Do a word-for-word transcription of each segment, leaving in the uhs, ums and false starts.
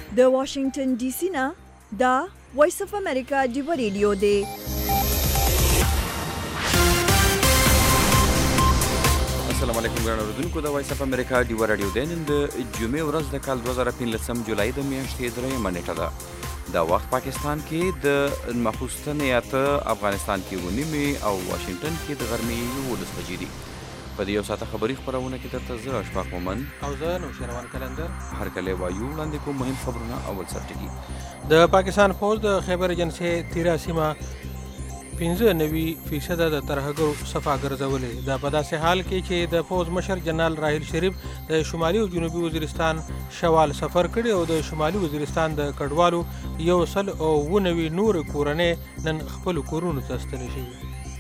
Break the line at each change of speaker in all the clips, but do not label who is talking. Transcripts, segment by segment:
د واشنگټن ډي سي نه دا وایس اف امریکا ډیو ریډیو دی.
السلام علیکم ګران اوریدونکو، د وایس اف امریکا ډیو رادیو دی. نن د جمعې ورځ د کال دوه زره پنځلسم جولای د میاشتې درېیمه نیټه ده. دا وخت پاکستان کې د ماخوستن اته، افغانستان کې اوه نیمې او واشنګټن کې د غرمې یولس بجې دي. په دې یو ساعته خبري خپرونه کې درته زه اشفاق مومن
او زه نوشیروان کلندر
هرکلی وایو. وړاندې کوم مهم خبرونه. اول سرټکي
د پاکستان فوج د خیبر ایجنسۍ تیره سیمه پنځه نوي فیصده د ترهګرو صفا ګرځولې. دا په داسې حال کې چې د فوج مشر جنرال راحیل شریف د شمالي او جنوبي وزیرستان شوال سفر کړی او د شمالي وزیرستان د کډوالو یو سل او اوه نوي نور کورنۍ نن خپلو کورونو ته ستنې شوي.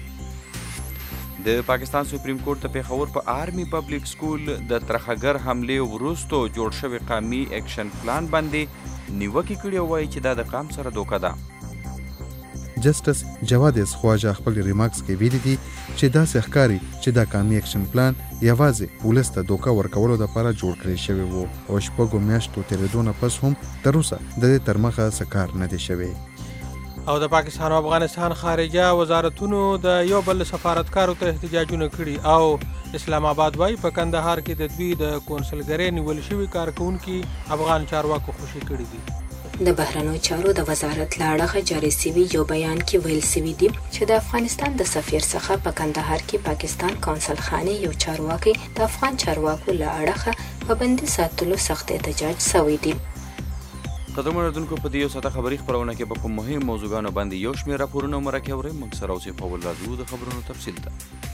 د پاکستان سپریم کورټ د پېښور په آرمي پبلک سکول د ترهګر حملې وروستو جوړ شوی قومي اکشن پلان باندې نیوکې کړې او وایي چې دا د قام سره دوکه ده.
جسټس جواد خواجه خپل ریمارکس کې ویلي دي چې داسې ښکاري چې دا قومي اکشن پلان یوازې ولس ته دوکه ورکولو دپاره جوړ کړی شوی و او شپږو میاشتو تېرېدو نه پس هم تر اوسه د دې تر مخه څه کار نه دی شوی.
او د پاکستان او افغانستان خارجه وزارتونو د یو بل سفارتکارو ته احتجاجونه کړي او اسلام آباد وايي په کندهار کې د دوی د کونسلګرۍ نیول شوي کارکوونکي افغان چارواکو خوشي کړي دي.
د بهرنیو چارو د وزارت له اړخه جاري سوي یو بیان کې ویل سوي دي چې د افغانستان د سفیر څخه په کندهار کې پاکستان کونسل خانې یو چارواکي د افغان چارواکو له اړخه پابندي ساتلو سخت احتجاج سوی دی.
قدرمنو اوریدونکو، په دې یو ساعته خبري خپرونه کې به کوم مهم موضوعګانو باندې یو شمېر راپورونه مرکه اورئ. موږ سره اوسئ. په اول راځو د خبرونو تفصیل ته.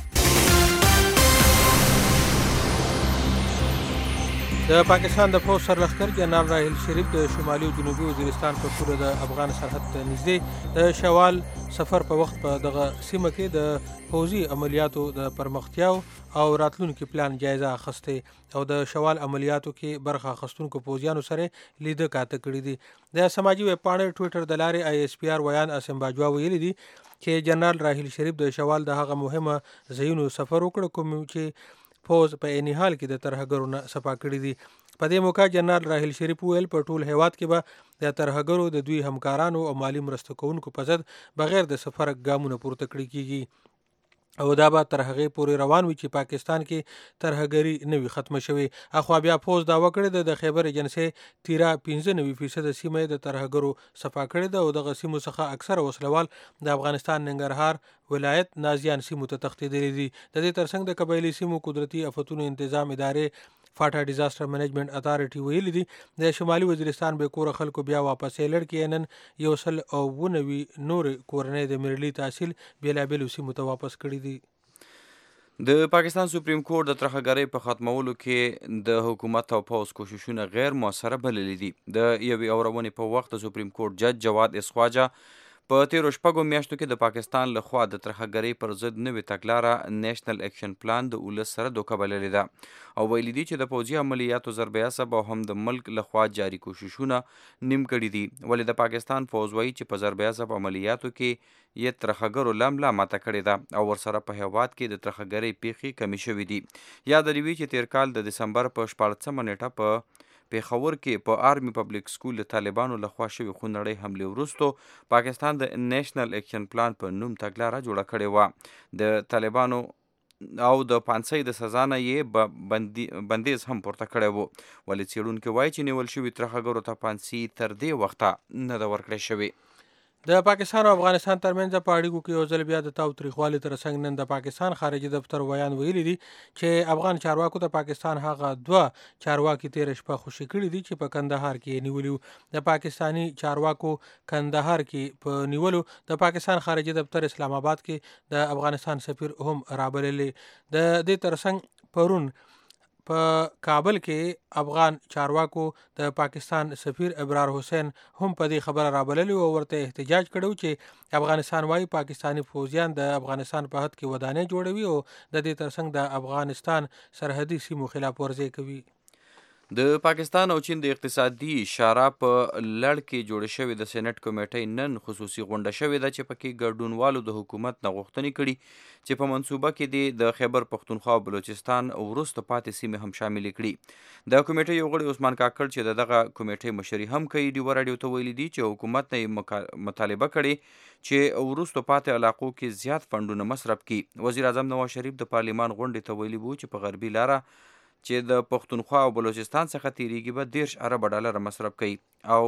د پاکستان د فوج سرلښکر جنرال راحیل شریف د شمالي او جنوبي وزیرستان په پوله د افغان سرحد ته نږدې د شوال سفر په وخت په دغه سیمه کې د پوځي عملیاتو د پرمختیاو او راتلونکي پلان جایزه اخیستې او د شوال عملیاتو کې برخه اخیستونکو پوځیانو سره لیده کاته کړي دي. د سماجي ویبپاڼې ټویټر د لارې آی ایس پی آر ویان اسم باجوا ویلي دي چې جنرال راحیل شریف د شوال د هغه مهمه ځایونو سفر وکړ کوم چې فوج په عیني حال کې د ترهګرو نه صفا کړي دي. په دې موقع جنرال راحیل شریف ویل په ټول هیواد کې به د ترهګرو د دوی همکارانو او مالی مرسته کوونکو په ضد بغیر د سفر ګامونه پورته کړي کیږي او دا به تر هغې پورې روان وي چې پاکستان کې ترهګري نه وي ختمه شوې. اخوا بیا فوج دعوه کړې ده د خیبر ایجنسۍ تیره پنځه نوي فیصده سیمه یې د ترهګرو صفا کړې ده او دغه سیمو څخه اکثره وسلوال د افغانستان ننګرهار ولایت نازیان سیمو ته تښتېدلي دي. د دې ترڅنګ د قبایلي سیمو قدرتي آفتونو انتظام ادارې فاټا ډیزاسټر منیجمنت اتارټي ویلي دي د شمالي وزیرستان بې کوره خلکو بیا واپسې لړ کې نن یو سل او اوه نوي نورې کورنۍ د ملي تحصیل بېلابېلو سیمو ته واپس کړي دي.
د پاکستان سپریم کورټ د ترهګرۍ په ختمولو کې د حکومت او پوځ کوششونه غیر موثره بللي دي. د یوې اورونې په وخت د سپریم کورټ جج جواد خواجه په تیرو شپږو میاشتو کې د پاکستان له خوا د ترهګرۍ پر ضد نوې تګلاره نیشنل اکشن پلان د ولس سره دوکه بللې ده او ویلي دي چې د پوځي عملیاتو ضرب عصب او هم د ملک له خوا جاري کوششونه نیم کړي دي. ولې د پاکستان فوج وایي چې په ضرب عصب عملیاتو کې یې ترهګرو لملا ماته کړې ده او ورسره په هیواد کې د ترهګرۍ پیښې کمې شوې دي. یاد لري چې تیر کال د دسمبر په شپاړسمه نیټه په پېښور کې په آرمي پبلک سکول د طالبانو لخوا شوي خونړۍ حملې وروستو پاکستان د نیشنل اکشن پلان په نوم تګلاره جوړه کړې وه. د طالبانو او د پانسۍ د سزا نه یې بندیز هم پورته کړی و. ولې څېړونکي وایي چې نیول شوي ترهګرو ته پانسي تر دې وخته نه ده ورکړی شوې.
د پاکستان او افغانستان ترمنځ په اړیکو کې یو ځل بیا د تاوتریخوالي تر څنګ نن د پاکستان خارجي دفتر ویان ویلي دي چې افغان چارواکو د پاکستان هغه دوه چارواکي تېره شپه خوشي کړي دي چې په کندهار کې نیولي وو. د پاکستاني چارواکو کندهار کې په نیولو د پاکستان خارجي دفتر اسلام آباد کې د افغانستان سفیر هم رابللی. د دې ترڅنګ پرون په کابل کې افغان چارواکو د پاکستان سفیر ابرار حسین هم په دې خبره رابللی او ورته احتجاج کړو چې افغانستان وايي پاکستانی فوجیان د افغانستان په حد کې ودانۍ جوړوي او د دې ترڅنګ د افغانستان سرحدي سیمو خلاف ورزي کوي.
د پاکستان او چین د اقتصادي شورا په لړ کې جوړه شوې د سېنات کمیټې نن خصوصي غونډه شوې ده چې پکې ګډونوالو د حکومت نه غوښتنې کړي چې په منصوبه کې د خیبر پختونخوا او بلوچستان وروسته پاتې سیمې هم شاملې کړي. د کمیټې یو غړي عثمان کاکړ چې د دغه کمیټې مشري هم کوي ډیوه راډیو ته ویلي دي چې حکومت نه یې مطالبه کړې چې وروسته پاتې علاقو کې زیات فنډونه مصرف کړي. وزیر اعظم نواز شریف د پارلیمان غونډې ته ویلي وو چې په غربي لاره چې د پښتونخوا او بلوچستان څخه تیریږي به دیرش اربه ډالره مصرف کوي او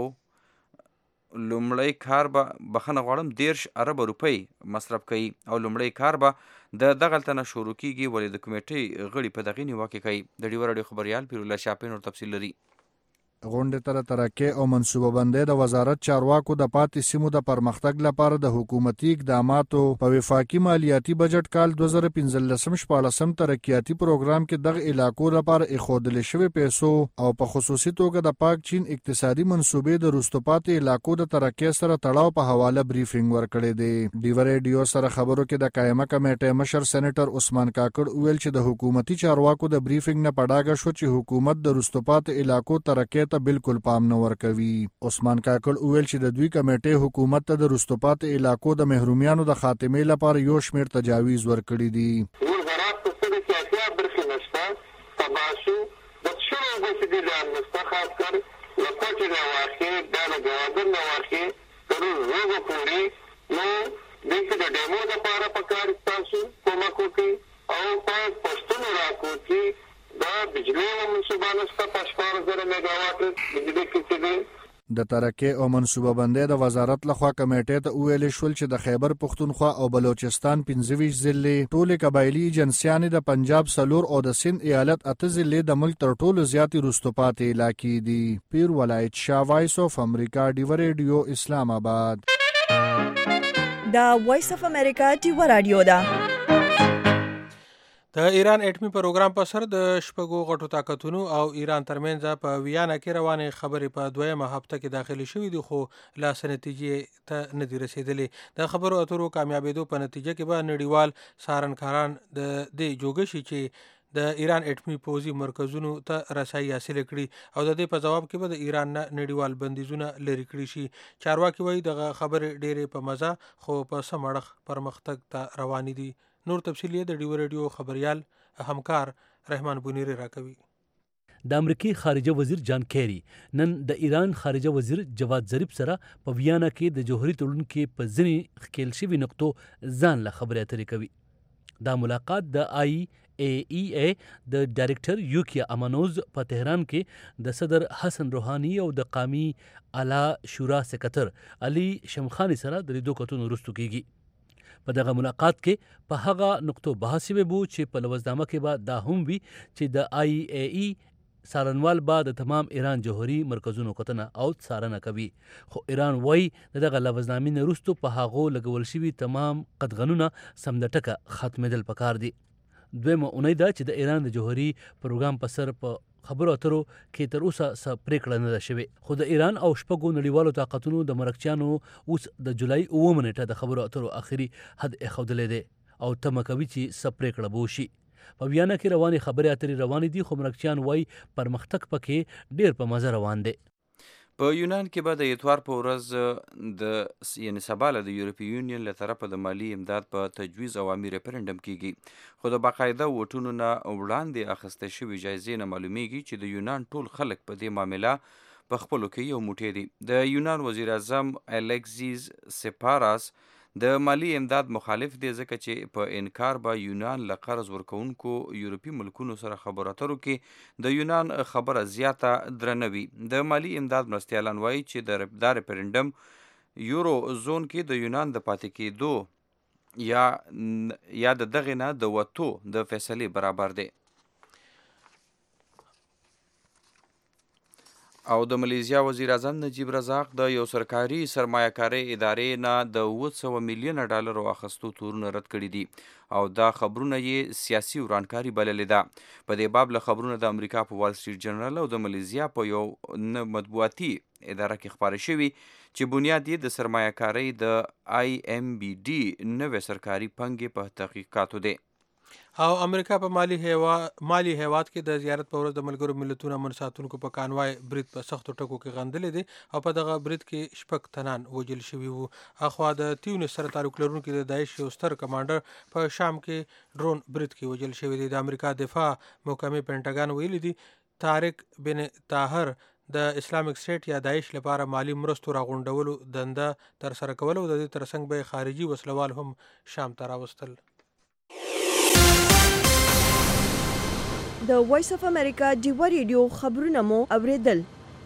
لومړی کار به بخښنه غواړم دیرش اربه روپۍ مصرف کوي او لومړی کار به د دغلته نه شروع کیږي ولې د کمیټې غړي په دغې نیوکه کوي. د ډیوه راډیو خبریال پیرالله شاپین ور تفصیل لري.
غونډې ته ترقې او منصوبه بندۍ د وزارت چارواکو د پاتې سیمو د پرمختګ لپاره د حکومتي اقداماتو په وفاقي مالیاتي بجټ کال دوه زره پنځلسم شپاړسم ترقیاتي پروګرام کې دغه علاقو لپاره ایښودل شوی پیسو او په خصوصي توګه د پاک چین اقتصادي منصوبې د وروسته پاتې علاقو د ترقۍ سره تړاو په حواله بریفینګ ورکړی دی. ډیوه راډیو سره خبرو کې د قائمه کمیټې مشر سېنیټر عثمان کاکړ وویل چې د حکومتي چارواکو د بریفینګ نه په ډاګه شو چې حکومت د وروسته پاتې علاقو ترقۍ ته بالکل پام نه ورکوي. عثمان کاکړ وویل چې د دوی کمیټې حکومت ته د وروسته پاتې علاقو د محرومیانو د خاتمې لپاره یو شمېر تجاویز ورکړي دي.
وزارت په سره کې اتیا برخې نشته تباشو د شنو اوبو څخه نشته خاص کر له کوټې نه واخې دا له ګوادر نه واخې تر روغو پورې نو دې کې د ډیمو لپاره پکار تاسو کومک وکړي او په پښتون راکو کې دا بجلی او منصوبه نشته په شپږ زره میګاواټ بجلی کې دي.
د ترقۍ او منصوبه بندۍ د وزارت لخوا کمیټې ته وویل شول چې د خیبر پختونخوا او بلوچستان پنځه ویشت ضلعې ټولې قبایلي ایجنسیانې د پنجاب څلور او د سند ایالت اته ضلعې د ملک تر ټولو زیاتې وروسته پاتې علاقې دي. پیر ولایت شاه وایس اف امریکا ډیوه راډیو اسلام آباد.
دا وایس اف امریکا ډیوه راډیو ده.
د ایران اټمی پروګرام په سر د شپږو غټو طاقتونو او ایران ترمنځ په ویانا کې روانې خبرې په دویمه هفته کې داخلي شوې دي خو لا نتیجې ته نه دي رسیدلې. د خبرو اترو کامیابېدو په نتیجه کې به نړیوال څارنکاران د دې جوګه شي چې د ایران اټمی پوځي مرکزونو ته رسایي حاصل کړي او د دې په جواب کې به د ایران نه نړیوال بندیزونه لرې کړي شي. چارواکي وایي دغه خبرې ډېرې په مزه خو په سم اړخ پرمختګ ته روانې دي. نور تفصیل د ډیوه راډیو خبريال همکار رحمان بونیری راکوي.
د امریکای خارجه وزیر جان کیری نن د ایران خارجه وزیر جواد ظریف سره په ویانا کې د جوهري تړون کې په ځینې ښکېل شوي نقطو ځان له خبرې اترې کوي. دا ملاقات د آی ای ای ای د ډایرکټر یوکیا امانوز په تهران کې د صدر حسن روحانی او د قومي اعلی شورا سکرټر علي شمخانی سره د لیدو کتون وروسته کیږي. په دغه ملاقات کې په هغه نقطو بحث شوی بو چې په لوزنامه کې به دا هم وي چې د آی ای ای څارنوال به د تمام ایران جوهري مرکزونو کتنه او څارنه کوي. خو ایران وایي د دغه لوزنامې نه وروسته په هغو لګول شوي تمام قطغنونه سمدټکه ختمېدل پکار دي. دویمه اونۍ ده چې د ایران د جوهري پروګرام په سر په خبرو اترو کې تر اوسه څه پریکړه نه ده شوې خو د ایران او شپږو نړیوالو طاقتونو د مرکچیانو اوس د جولای اوومه نیټه د خبرو اترو اخري حد ایښودلی دی او تمه کوي چې څه پریکړه به وشي. په ویانا کې روانې خبرې اترې روانې دي خو مرکچیان وایي پرمختګ پکې ډېر په مزه روان دی.
په یونان کې به د اتوار په ورځ د یعنې سبا له د یورپي یونین له طرفه د مالي امداد په تجویز عوامي ریفرنډم کیږي خو د باقاعده ووټونو نه وړاندې اخیستل شوي جایزې نه معلومیږي چې د یونان ټول خلک په دې معامله په خپلو کې یو موټی دي. د یونان وزیر اعظم الیکزیز سپاراس د مالی امداد مخالف دی ځکه چې په انکار به یونان له قرض ورکوونکو یورپي ملکونو سره خبرو اترو کې د یونان خبره زیاته درنه وي. د مالی امداد مرستیالان وایي چې د دا ریفرنډم یورو زون کې د یونان د پاتې کېدو یا یا د دغې نه د وتو د فیصلې برابر دی. او د ملیزیا وزیر اعظم نجیب رزاق د یو سرکاري سرمایه کارۍ ادارې نه د اوه سوه میلیونه ډالرو اخیستو تورونه رد کړي دي او دا خبرونه یې سیاسي ورانکاري بللې ده. په دې باب له خبرونه د امریکا په وال سټریټ جرنل او د ملیزیا په یو مطبوعاتي اداره کې خپاره شوي چې بنیاد یې د سرمایه کارۍ د آی ایم بی ډي نوې سرکاري پنګې په تحقیقاتو دی.
او امریکا په مالی هیوا مالی هیواد کې د زیارت په ورځ د ملګرو ملتونو امن ساتونکو په کانوای برید په سختو ټکو کې غندلې دي او په دغه برید کې شپږ تنان وژل شوي وو. اخوا د تیونس سره تعلق لرونکي د داعش یو ستر کمانډر په شام کې ډرون برید کې وژل شوی دی. د امریکا دفاع محکمې پینټاګان ویلي دي طارق بن طاهر د اسلامیک سټیټ یا داعش لپاره مالی مرستو راغونډولو دنده تر سره کول او د دې ترڅنګ به خارجي وسلوال هم شام ته راوستل.
د وایس اف امریکا ډیوا ریډیو خبرونه مو اوریدل.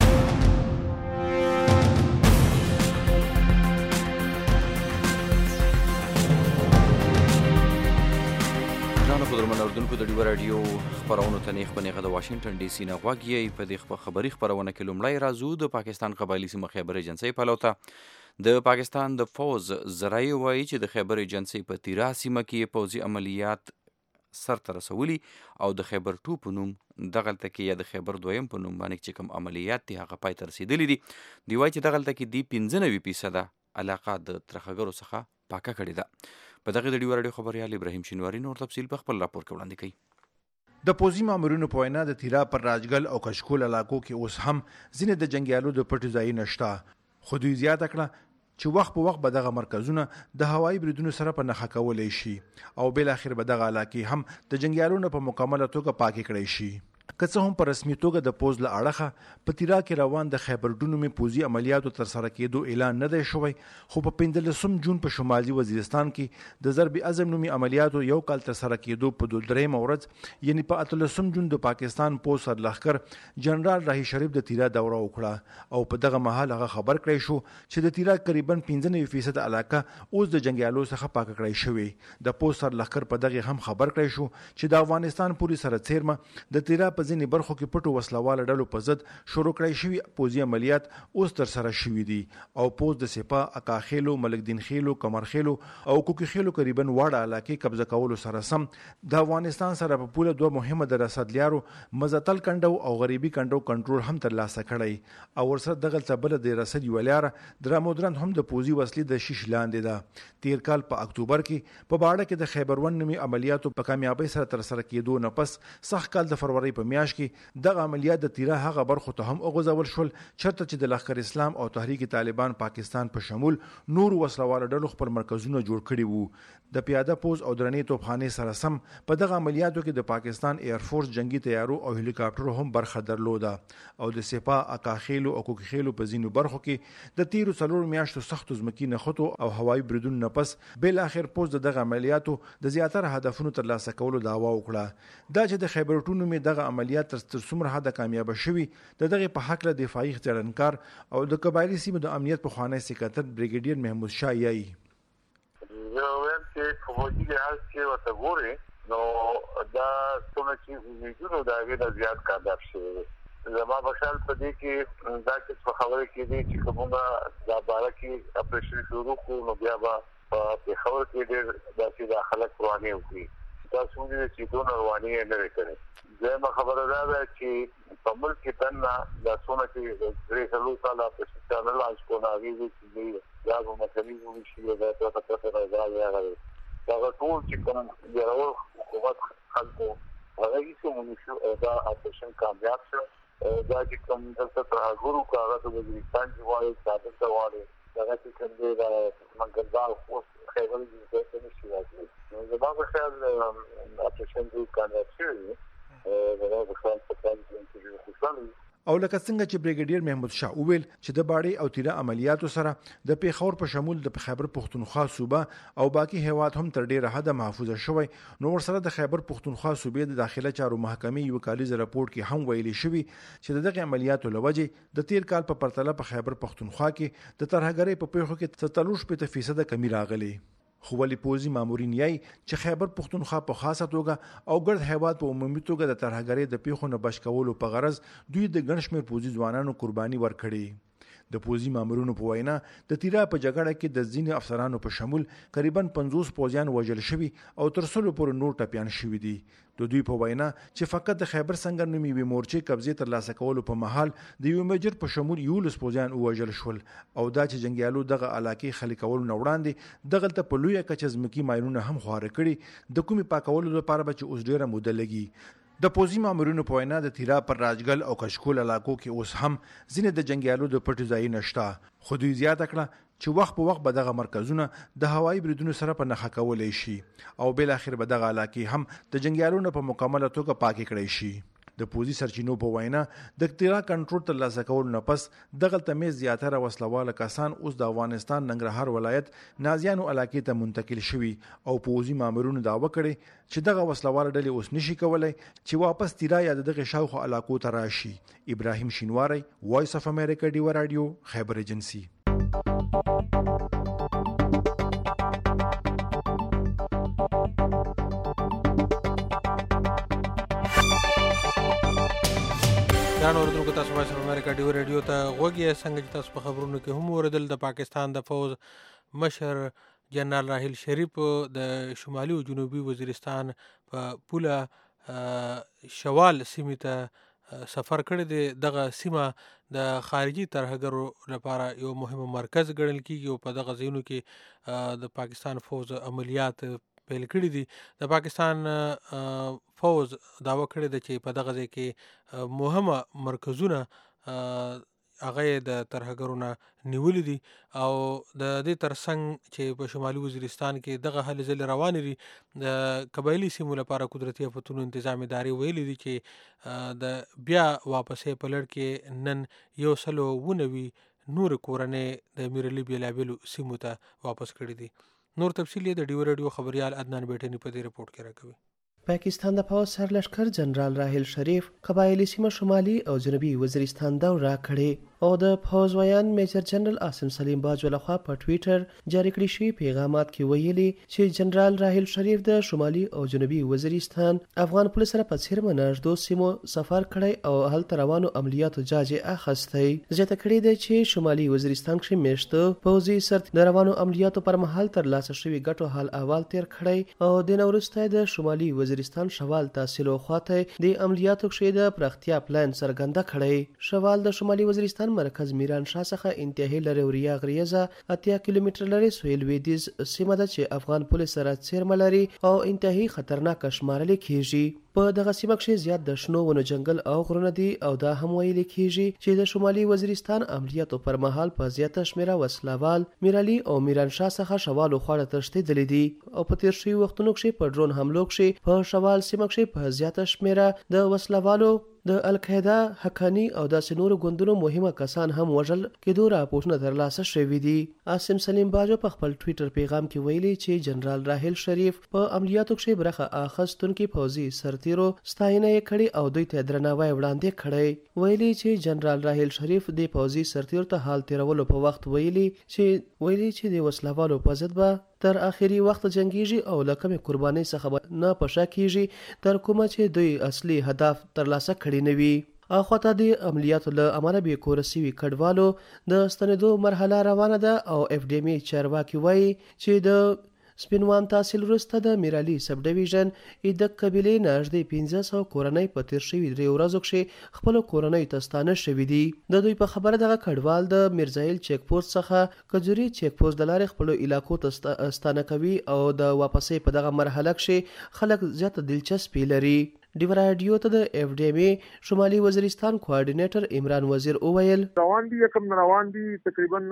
قدرمن اردوونکو د ډیوا راډیو خبرونو ته نیغ په نیغه د واشنگټن ډي سي نه غوږ یې. په دې خبري خبرونه کې لومړی راځو د پاکستان قبایلي سیمه خیبر ایجنسۍ پلو ته. د پاکستان د فوز ذرایع وایي چې د خیبر ایجنسۍ په تیرا سیمه کې پوځي عملیات سرته رسولي او د خیبر ټو په نوم دغلته کې یا د خیبر دویم په نوم باندې چې کوم عملیات دي هغه پای ته رسېدلي دي. دوی وایي چې دغلته کې دی پنځه نوي فیصده علاقه د ترخګرو څخه پاکه کړې ده. په دغه د ډیوا راډیو خبریال ابراهیم شینواري نور تفصیل په خپل راپور کې وړاندې کوي.
د پوځي مامورینو په وینا د تیرا پر راجګل او کشکول علاقو کې اوس هم ځینې د جنګیالو د پټو ځایونه شته، خو دوی زیاته کړه چې وخت په وخت به دغه مرکزونه د هوایي بریدونو سره په نښه کولی شي او بالاخره به دغه علاقې هم د جنګیالو نه په مکمله توګه پاکې کړی شي. که څه هم په رسمي توګه د پوځ له اړخه په تیرا کې روان د خیبر ډو نومې پوځي عملیاتو ترسره کېدو اعلان نه دی شوی، خو په پنځلسم جون په شمالي وزیرستان کې د ضرب اعظم نومې عملیاتو یو کال ترسره کېدو په دریمه ورځ یعنی په اتلسم جون د پاکستان پوځ سرلښکر جنرال راهي شریف د تیرا دوره وکړه او په دغه مهال هغه خبر کړی شو چې د تیرا تقریبا پنځه نوي فیصد علاقه اوس د جنګیالو څخه پاکه کړی شوې. د پوځ سرلښکر په دغه هم خبر کړی شو چې د افغانستان پولیس سره څیرمه د تیرا په ځینې برخو کې پټو وسلواله ډلو په ضد شروع کړی شوي پوځي عملیات اوس ترسره شوي دي او پوځ د سپاه، اکاخیلو، ملکدین خیلو، کمرخیلو او کوکي خیلو قریبا واړه علاقې قبضه کولو سره سم د افغانستان سره په پوله دوه مهمه د رسدلیارو مزتل کنډو او غریبي کنډو کنټرول هم ترلاسه کړی او ورسره دغه څبله د رسد یو لیاره درامودرند هم د پوځي وسلې د شیش لاندې ده. تیر کال په اکتوبر کې په باړه کې د خیبر ون نومي عملیاتو په کامیابی سره ترسره کېدو نه پس سخت کال د فروری په میاشت کې دغه عملیات د تیرا هغه برخو ته هم وغځول شول چرته چې د لښکر اسلام او تحریک طالبان پاکستان په شمول نور وسلواله ډلو خپل مرکزونه جوړ کړي وو. د پیاده پوځ او درنې توپخانې سره سم په دغه عملیاتو کې د پاکستان ایر فورس جنگي تیارو او هلیکاپټرو هم برخه درلوده او د سپاه، اکاخیلو او کوکخیلو په ځینو برخو کې د تیرو څلور میاشتو سختو ځمکي نښتو او هوایي بریدونو نه پس بل اخر پوز دغه عملیاتو د زیاتره هدفونو ترلاسه کولو دعوا وکړه. دا چې د خیبر ټو نومې دغه عملیات تر څومره حد کامیاب شوي د دغه په حق له دفاعي څېړنکار او د قبایلي سیمو د امنیت په خوانی سکرټر بریګیډیر محمود شاه یای
نو ویم چې په وجه لحاظ کې ورته ګوري نو دا څومره چې ویډیو دا غوډه زیات کامیاب شوی. زما بخال په دې کې دا چې په خبره کې دي چې کومه دا بارا کې اپریشن شروع کو نو بیا به په خبره کې ډېر داسې د خلک رواني وکړي. تاسو دې چې دون رواني نه لري. زما خبره دا ده چې په ملک کې دنه دا څومره چې درې سلو کاله په ستانه لاس کو ناوي چې دا به مکمل شي دا تاسو ته راځي. دا ټول چې کوم یو حکومت خلکو هغه هیڅ مونږ دا اپریشن کامیاب شو. دا چې کوم دلته ترغورو کاغه د وزیرستان جوړه ساده سواله دا چې کوم دی دا منګزال خو خیبر دې ته نشي راځي. نو زما په خیال اپریشن دې کامیاب شوی دا د خپل پلان کې خوشاله.
او لکه څنګه چې بریګیډیر محمود شاه وویل چې د باړې او تیرا عملیاتو سره د پیښور په شمول د خیبر پښتونخوا صوبه او باقي هیواد هم تر ډیره حد محفوظه شوی. نو ورسره د خیبر پښتونخوا صوبې د داخله چارو محکمې یو کالیز راپورټ کې هم ویلي شوی چې دغه عملیاتو لوجه د تیر کال په پرتله په خیبر پښتونخوا کې د ترهګرۍ په پیښو کې ستلوش فیصد کمی راغلی. خو ولې پوځي مامورین یای چې خیبر پښتونخوا په خاصه توګه او ګرد هیواد په عمومي توګه د ترهګرۍ د پیښو نه بچ کولو په غرض دوی د ګڼ شمېر پوځي ځوانانو قرباني ورکړي. د پوځي مامورونو په وینا د تیرا په جګړه کې د ځینې افسرانو په شمول تقریبا پنځوس پوځیان وژل شوي او تر سلو پورې نور ټپیان شوي دي. د دوی په وینا چې فقط د خیبر سنگر نومي یوې مورچې قبضې ترلاسه کولو په مهال د یوه میجر په شمول یولس پوځیان ووژل شول او دا چې جنګیالو دغه علاقې خالي کولو نه وړاندې دغلته په لویه کچه ځمکي ماینونه هم خواره کړي د کومې پاکولو لپاره به چې اوس ډېره موده لګي. د پوځي مامورینو په وینا د تیرا پر راجګل او کشکول علاقو کې اوس هم ځینې د جنګیالو د پټو ځایونه شته، خو دوی زیاته کړه چې وخت په وخت به دغه مرکزونه د هوایي بریدونو سره په نښه کولی شي او بل اخر به دغه علاقې هم د جنګیالو نه په مکمله توګه پاکې کړی شي. د پوځي سرچینو په وینا د تیرا کنټرول ترلاسه کولو نه پس دغلته مې زیاتره وسلواله کسان اوس د افغانستان ننګرهار ولایت نازیانو علاقې ته منتقل شوي او پوځي مامورونو دعوه کړې چې دغه وسلواله ډلې اوس نشي کولی چې واپس تیرا یا دغه شاوخوا علاقو ته راشي. ابراهیم شینواری، وایس اف امریکا، ډیوه رادیو، خیبر ایجنسی.
ګران اوریدونکو، تاسو وایس اف امریکا ډیو رادیو ته غوږ یې. څنګه چې تاسو په خبرونو کې هم اوریدل، د پاکستان د فوز مشر جنرال راحیل شریف د شمالي او جنوبي وزیرستان په پوله شوال سیمې ته سفر کړی دی. دغه سیمه د خارجي ترهګرو لپاره یو مهم مرکز ګڼل کیږي او په دغه ځایونو کې د پاکستان فوز عملیات پیل کړي دي. د پاکستان فوز دعوه کړې ده چې په دغه ځای کې مهمه مرکزونه هغه د ترهګرو نه نیولي دي او د دې ترڅنګ چې په شمالي وزیرستان کې دغه هلې ځلې روانې دي، د قبایلي سیمو لپاره قدرتي آفتونو انتظام ادارې ویلي دي چې د بیا واپسې په لړ کې نن یو سلو اووه نوي نور کورنۍ د میرلي بېلابېلو سیمو ته واپس کړي دي. نور تفصیل یې د ډیو رادیو خبریال عدنان بیټني په دې رپورټ کې راکوي.
پاکستان د پوځ سرلښکر جنرال راحیل شریف قبایلی سیمه شمالي او جنوبي وزیرستان دوره کړې او د پوځ ویان میجر جنرال عاصم سلیم باجو لخوا په ټویټر جاری کړي شوي پیغامات کې ویلي چې جنرال راحیل شریف د شمالي او جنوبي وزیرستان افغان پولیس سره په څیرمه نږدو سیمو سفر کړی او هلته روانو عملیاتو جاج اخیستی. زیاته کړې ده چې شمالي وزیرستان کې میشته پوځي سرت د روانو عملیاتو پر مهال ترلاسه شوي ګټو حال احوال تیر کړی او د نو وروسته د شمالي وزیرستان شوال تحصیلو خواته د عملیاتو کې د پراختیا پلان څرګنده کړی. شوال د شمالي وزیرستان مرکز میران شاه څخه انتهایی لري وریا غریزه اتیا کیلومتر لري سویل ویدیز سیمه ده چې افغان پولیس سره څیرمه لري او انتهایی خطرناک شمارل کیږي. په دغه سیمه کې زیات د شنو ونو جنگل او غرونه دي او دا هم ویل کیږي چې د شمالي وزیرستان عملیاتو پر مهال په زیاته شمیره وسلوال میرالي او میران شاه څخه شوال خوړه تښتېدلې دي او په تیر شوي وختونو کې په ډرون حملو کې په شوال سیمه کې په زیاته شمیره د وسلوالو د القاعده حقانی او داسې نورو ګوندونو مهمه کسان هم وژل کېدو راپورټونه ترلاسه شوي دي. عاصم سلیم باجو په خپل ټویټر پیغام کې ویلي چې جنرال راحیل شریف په عملیاتو کې برخه اخیستونکي پوځي سرتیرو ستاینه یې کړې او دوی ته درناوی وړاندې کړی. ویلي چې جنرال راحیل شریف د پوځي سرتیرو ته حال تیرولو په وخت ویلي چې ویلي چې د وسلوالو په ضد به تر اخري وخت جنگیږي او لکه قرباني څخه نه پښه کیږي تر کومه چې دوی اصلي هدف ترلاسه کړي نه وي. اخواته د عملیاتو له امله به کورسي کډوالو د ستنېدو مرحله روانه ده او اف ډي ام چارواکي وایي چې د سپینوان تحصیل وروسته د میرالي سب ډیویژن د قبیلې نږدې پنځه سوه کورنۍ په تیر شوي درې ورځو کې خپلو کورنیو ته ستانه شوي دي. د دوی په خبره دغه کډوال د میرزایل چیک پوسټ څخه کجوري چیک پوسټ د لارې خپلو علاقو ته ستانه کوي او د واپسې په دغه مرحله کې خلک زیاته دلچسپي لري. ډیو رادیو ته د اف ډي ام شمالي وزیرستان کوارډینیټر عمران وزیر وویل
روان دي کوم روان دي تقریبا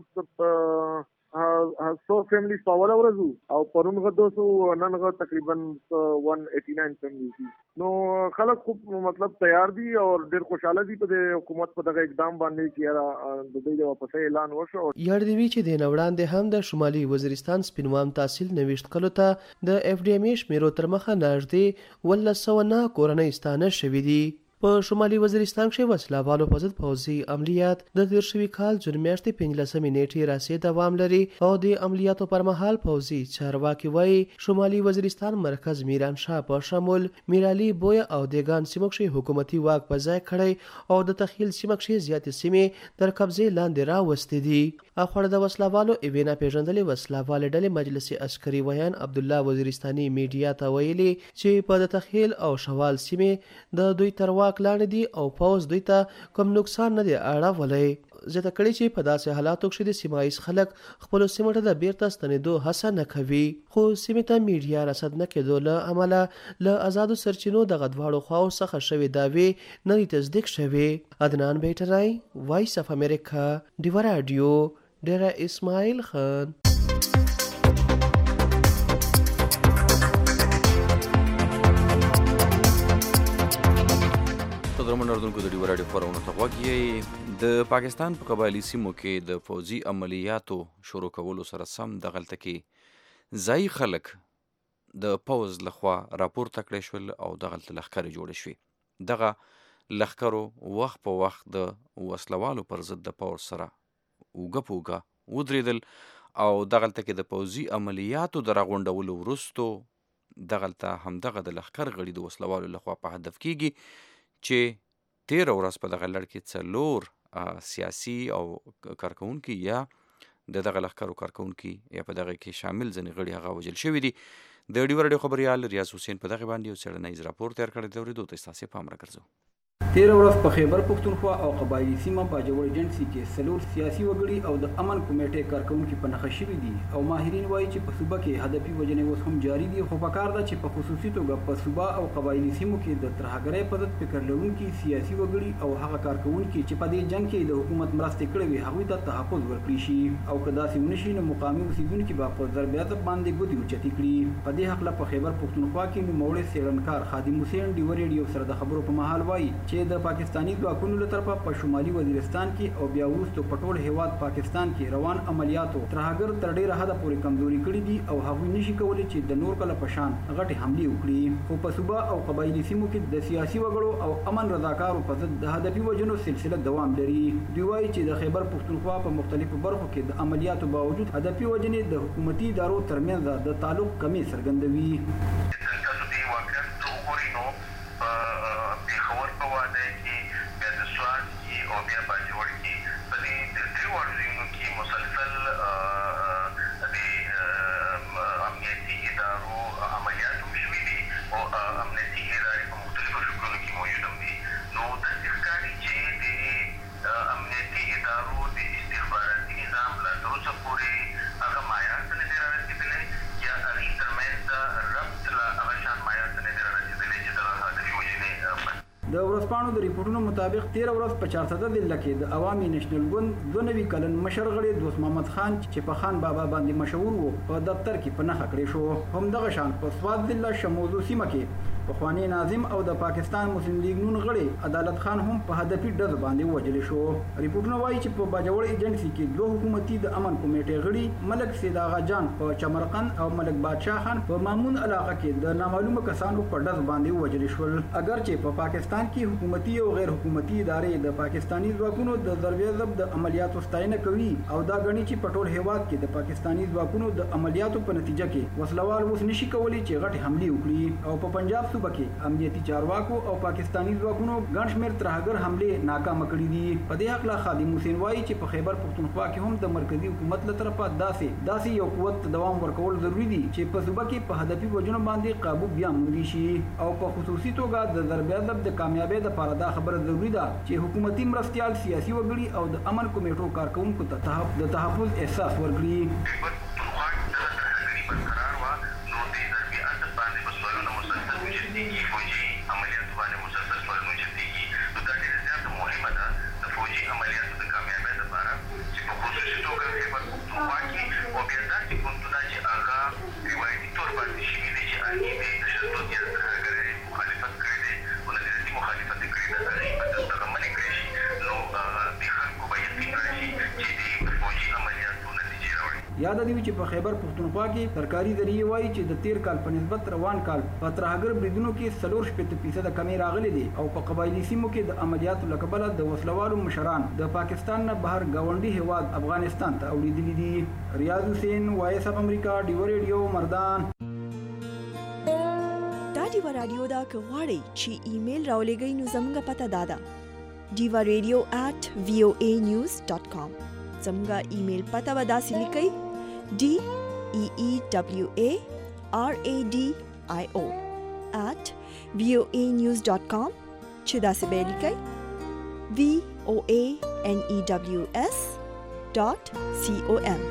سو فیملیز په اوله ورځ او پرون غو دو سو نن غو تقریبا ایک سو ننانوے فیملیز دي. نو خلک خوب مطلب تیار دي او ډېر خوشاله دي په حکومت په دغه اقدام باندې چې د دې واپس اعلان وشو.
یاد دی چې د نوړاندې هم د شمالي وزیرستان سپینوام تحصیل نوښت کلو ته د اف ډي ام شمیرو تر مخه نږدې ولس سوه نه کورنۍ ستانه شوې دي. په شمالي وزیرستان کې وسلهوالو په ضد پوځي عملیات د تیر شوي کال جون میاشتې پنځلسمې نیټې راسې دوام لري او د عملیاتو پر مهال پوځي چارواکي وایي شمالي وزیرستان مرکز میران شاه په شمول میرالي بویا او دیګان سیمو کې حکومتي واک په ځای کړی او د تخیل سیمو کې زیاتې سیمې تر قبضې لاندې راوستې دي. اخوړه د وسلهوالو ایوینا پیژندلې وسلهوالې ډلې مجلس عسکري ویان عبدالله وزیرستاني میډیا ته ویلي چې په د تخیل او شوال سیمې د دوی تر واک لاندې دي او پوځ دوی ته کوم نقصان نه دی اړولی. زیاته کړي چې په داسې حالاتو کې د سیمه ییز خلک خپلو سیمو ته د بیرته ستنېدو هڅه نه کوي خو سیمې ته میډیا رسد نه کېدو له امله له آزادو سرچینو دغه دواړو خواو څخه شوې دعوې نه دي تصدیق شوې. عدنان بیټرای، وایس اف امریکا، ډیوه راډیو، ډیره اسماعیل خان.
اردوونکو د ډیوه راډیو خپرونو ته غوږ یې. د پاکستان په قبایلي سیمو کې د پوځي عملیاتو شروع کولو سره سم دغلته کې ځایي خلک د پوځ لخوا راپورته کړی شول او دغلته لښکرې جوړې شوې. دغه لښکرو وخت په وخت د وسلوالو پر ضد د پوځ سره اوږه په اوږه ودرېدل او دغلته کې د پوځي عملیاتو د راغونډولو وروستو دغلته همدغه د لښکر غړي د وسلوالو لخوا په هدف کېږي چې تیره ورځ په دغه لړ کې څلور سیاسي او کارکوونکي یا د دغه لښکرو کارکوونکي یا په دغه کې شامل ځینې غړي هغه وژل شوي دي. د ډیوه راډیو خبریال ریاض حسین په دغه باندې یو څېړنیز راپور تیار کړی دی، اورېدو ته ستاسې پام راګرځو.
تیره ورځ په خیبر پښتونخوا او قبایلي سیمه باجوړ ایجنسي کې څلور سیاسي وګړي او د امن کمیټې کارکوونکي په نښه شوي دي او ماهرین وایي چې په صوبه کې هدفي وژنې اوس هم جاري دي، خو پکار ده چې په خصوصي توګه په صوبه او قبایلي سیمو کې د ترهګرۍ په ضد فکر لرونکي سیاسي وګړي او هغه کارکوونکي چې په دې جنګ کې د حکومت مرستې کړې وي هغوی ته تحفظ ورکړي شي او که داسې ونه شي نو مقامي اوسېدونکي به په ضربیات باندې ګوتې اوچتې کړي. په دې هکله په خیبر پښتونخوا کې نوموړی څېړنکار خادم حسین ډیوه ریډیو سره د خبرو په مهال وایي چې د پاکستاني ځواکونو له طرفه په شمالي وزیرستان کې او بیا وروسته په ټول هیواد پاکستان کې روان عملیاتو ترهګر تر ډېره حده پورې کمزوري کړي دي او هغوی نشي کولی چې د نور کله په شان غټې حملې وکړي. خو په صوبه او قبایلي سیمو کې د سیاسي وګړو او امن رضاکارو په ضد د هدفي وژنو سلسله دوام لري. دوی وایي چې د خیبر پښتونخوا په مختلفو برخو کې د عملیاتو باوجود هدفي وژنې د حکومتي ادارو ترمنځ د تعلق کمی څرګندوي. د ورځپاڼو د ریپورټونو مطابق تیره ورځ په چارسده ضلع کې د عوامي نېشنل ګوند دوه نوي کلن مشر غړي دوست محمد خان چې په خان بابا باندې مشهور وو په دفتر کې په نښه کړی شو. همدغه شان په سوات ضلع شموزو سیمه کې پخوانی ناظم او د پاکستان مسلم لیگ نون غړي عدالت خان هم په هدفي ډز باندې وژل شو. ریپورټونه وایي چې په باجوړ ایجنسي کې دوه حکومتي د امن کمیټې غړي ملک سید آغا جان په چمرقند او ملک بادشاه خان په مامون علاقه کې د نامعلومه کسانو په ډز باندې وژل شول. اگر چې په پاکستان کې حکومتي او غیر حکومتي ادارې د پاکستاني ځواکونو د ضربې ضرب د عملیاتو ستاینه کوي او دا غني چې په ټول هیواد کې د پاکستاني ځواکونو د عملیاتو په نتیجه کې وسلوال اوس نشي کولی چې غټ حملې وکړي او په پنجاب صوبه کې امنیتي چارواکو او پاکستاني ځواکونو ګڼ شمېر ترهګر حملې ناکامه کړي دي. په دې هکله خادم حسین وایي چې په خیبر پښتونخوا کې هم د مرکزي حکومت له طرفه داسې داسې یو قوت دوام ورکول ضروري دي چې په صوبه کې په هدفي وژنو باندې قابو بیا موندل شي او په خصوصي توګه د ضربې ضرب د کامیابۍ لپاره دا خبره ضروري ده چې حکومتي مرستيال سیاسي وګړي او د امن کمیټو کارکوونکو ته د تحفظ احساس ورکړي. یاد اندازه دی چې په خیبر پښتونخوا کې سرکاري ذریعہ وایي چې د تیر کال په نسبت روان کال په ترهګر بریدونو کې څلور شپږ فیصد کمی راغلي دي او په قبایلی سیمو کې د عملیاتو له کبله د وسلوالو مشران د پاکستان نه بهر ګاونډي هیواد افغانستان ته اوړېدلي دي. ریاض حسین، وایس اف امریکا، ډیو ریډیو، مردان.
دا ډیوه رادیو دا که غواړئ چې ایمیل راولېږئ نو زموږ پته دا ده ډیوه ریډیو ایٹ وی او ای نیوز ډاټ کام. زموږ ایمیل پته به داسې لیکئ ډي ای ای ډبلیو ای آر ای ډي آی او ایٹ وی او ای نیوز ډاټ کام چې داسې به یې لیکئ وی او ای این ای ډبلیو ایس ډاټ سی او ایم.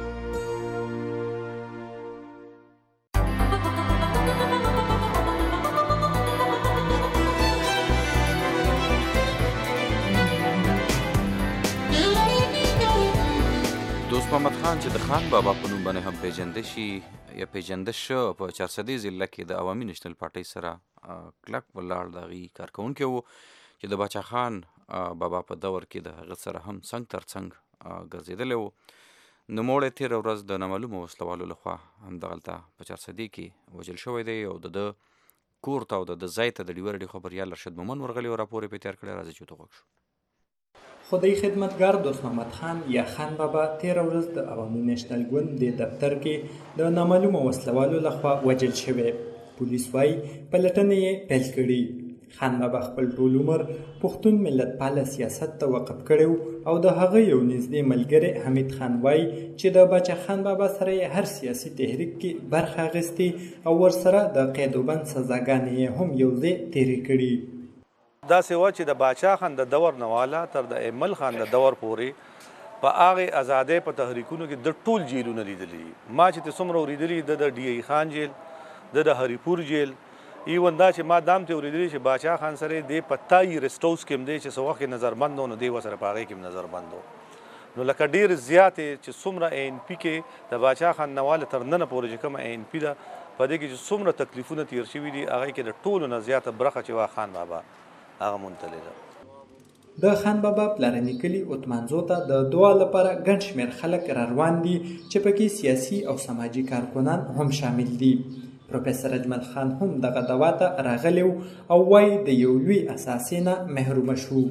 دوست محمد خان چې د خان بابا په نوم باندې هم پیژنده شي یا پیژنده شو په چارسدي ضلع کې د عوامي نېشنل پارټۍ سره کلک ولاړ د هغې کارکوونکی و چې د باچا خان بابا په دور کې د هغه سره هم څنګ تر څنګ ګرځېدلی و. نوموړی تېره ورځ د نامعلومو وسلوالو لخوا همدغلته په چارسدي کې وژل شوی دی او د ده کور ته او د ده ځای ته د ډیوه ریډیو خبریال ارشد مومن ورغلی او راپور یې پرې تیار کړی. راځئ چې ورته غوږ شو.
خدای خدمتګار دوست محمد خان یا خان بابا تېره ورځ د عوامي نیشنل ګوند د دفتر کې د نامعلومو وسلوالو لخوا وژل شوی. پولیس وایي پلټنې یې پیل کړي. خان بابا خپل ټول عمر پښتون ملت پاله سیاست ته وقف کړی او د هغه یو نږدې ملګری حمید خان وایي چې د باچا خان بابا سره یې هر سیاسي تحریک کې برخه اخیستې او ورسره د قید و بند سزاګانې یې هم یو ځای تېرې کړي.
داسې وه چې د باچا خان د دور نه والا تر د ایمل خان د دور پورې په هغې ازادۍ په تحریکونو کې د ټول جیلونه لیدلي. ما چې ته څومره اورېدلي د د ډي ای خان جیل، د د هریپور جیل، ایون دا چې ما دام ته اورېدلي چې باچا خان سره دی په تایي رسټ هاوس کې هم دی چې څه وخت کې نظربند و نو دی ورسره په هغې کې هم نظربند و. نو لکه ډېر زیاتې چې څومره اے این پي کې د باچا خان نواله تر ننه پورې چې کومه اے این پي ده په دې کې چې څومره تکلیفونه تیر شوي دي هغې کې د ټولو نه زیاته برخه چې وا خان بابا هغه منتلې ده.
د خان بابا پلرني کلي اوتمانزو ته د دعا لپاره ګڼ شمېر خلک را روان دي چې پکې سیاسي او سماجي کارکنان هم شامل دي. پروفیسر اجمل خان هم دغه دوا ته راغلی او وایي د یو لوی اساسي نه محرومه شو.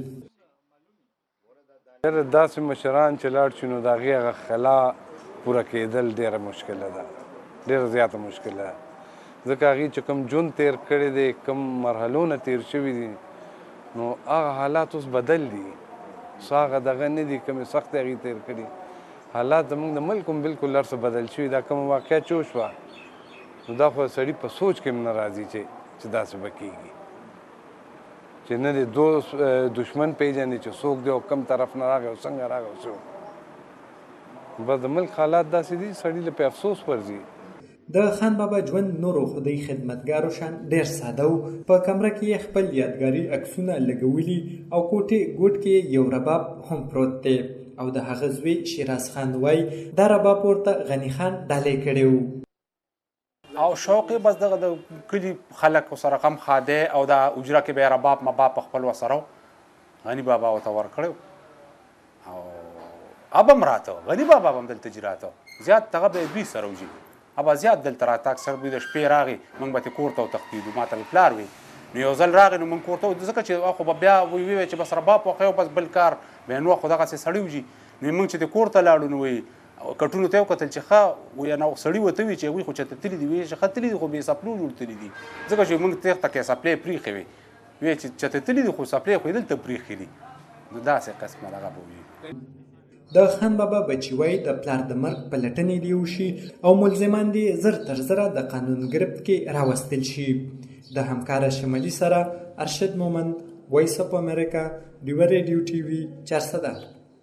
ډېر داسې مشران چې لاړ شي نو د هغې هغه خلا پوره کېدل ډېره مشکله ده، ډېره زیاته مشکله ده، ځکه هغې چې کوم ژوند تېر کړی دی، کوم مرحلو نه تېر شوي دي، نو هغه حالات اوس بدل دي. څه هغه دغه نه دي کومې سختې هغې تېر کړي. حالات زموږ د ملک هم بالکل هر څه بدل شوي. دا کومه واقعه چې وشوه نو دا خو سړي په سوچ کې هم نه راځي چې چې داسې به کېږي، چې نه د دوست دشمن پېژني چې څوک دی او کوم طرف نه راغی او څنګه راغی او څه. بس د ملک حالات داسې دي سړي له پې افسوس ورځي.
د خان بابا ژوند نورو خدای خدمتګارو شان ډېر ساده و. په کمره کې یې خپل یادګاري عکسونه لګولي او کوټې ګوټ کې یو رباب هم پروت دی او د هغه زوی شیراز خان وایي دا رباب ورته غني خان ډالۍ کړی و.
او شوق بس دغه د کلي خلک سره غم خاده او د اجره کې به رباب مباب په خپل وسره غني بابا ورته ورکړی او ابم راته غني بابا هم دلته جې راته زیات دغه به دوی سره وځي ابا زیات دلته راته اکثر دوی د شپې راغی موږ به ترې کور ته وتښتېدو ما ته پلار وي نو یو ځل راغی نو موږ کور ته ځکه چې خو به بیا ویې چې بس رباب وښی او بس بل کار بیا نو خو دغسې سړي وځي نو موږ چې د کور ته لاړو نو وایي کټونو ته یې وکتل چې ښه وایي نو سړي ورته وي چې هغوی خو چېرته تللي دي وایي چې ښه تللي دي خو بې سپلو جوړ تللي دي ځکه چې موږ تېغته کې سپلۍ پرېښې وې وایي چې چېرته تللي دي خو سپلۍ خو یې دلته پرېښې دي نو داسې قسمه دغه به وي.
د خان بابا بچي وایي د پلار د مرګ پلټنې دې وشي او ملزمان دې زر تر زره د قانون ګرفت کې راوستل شي. د همکاره شمالي سره ارشد مومن، وایس اف امریکا، ډیوه ریډیو ټي وي چارسده.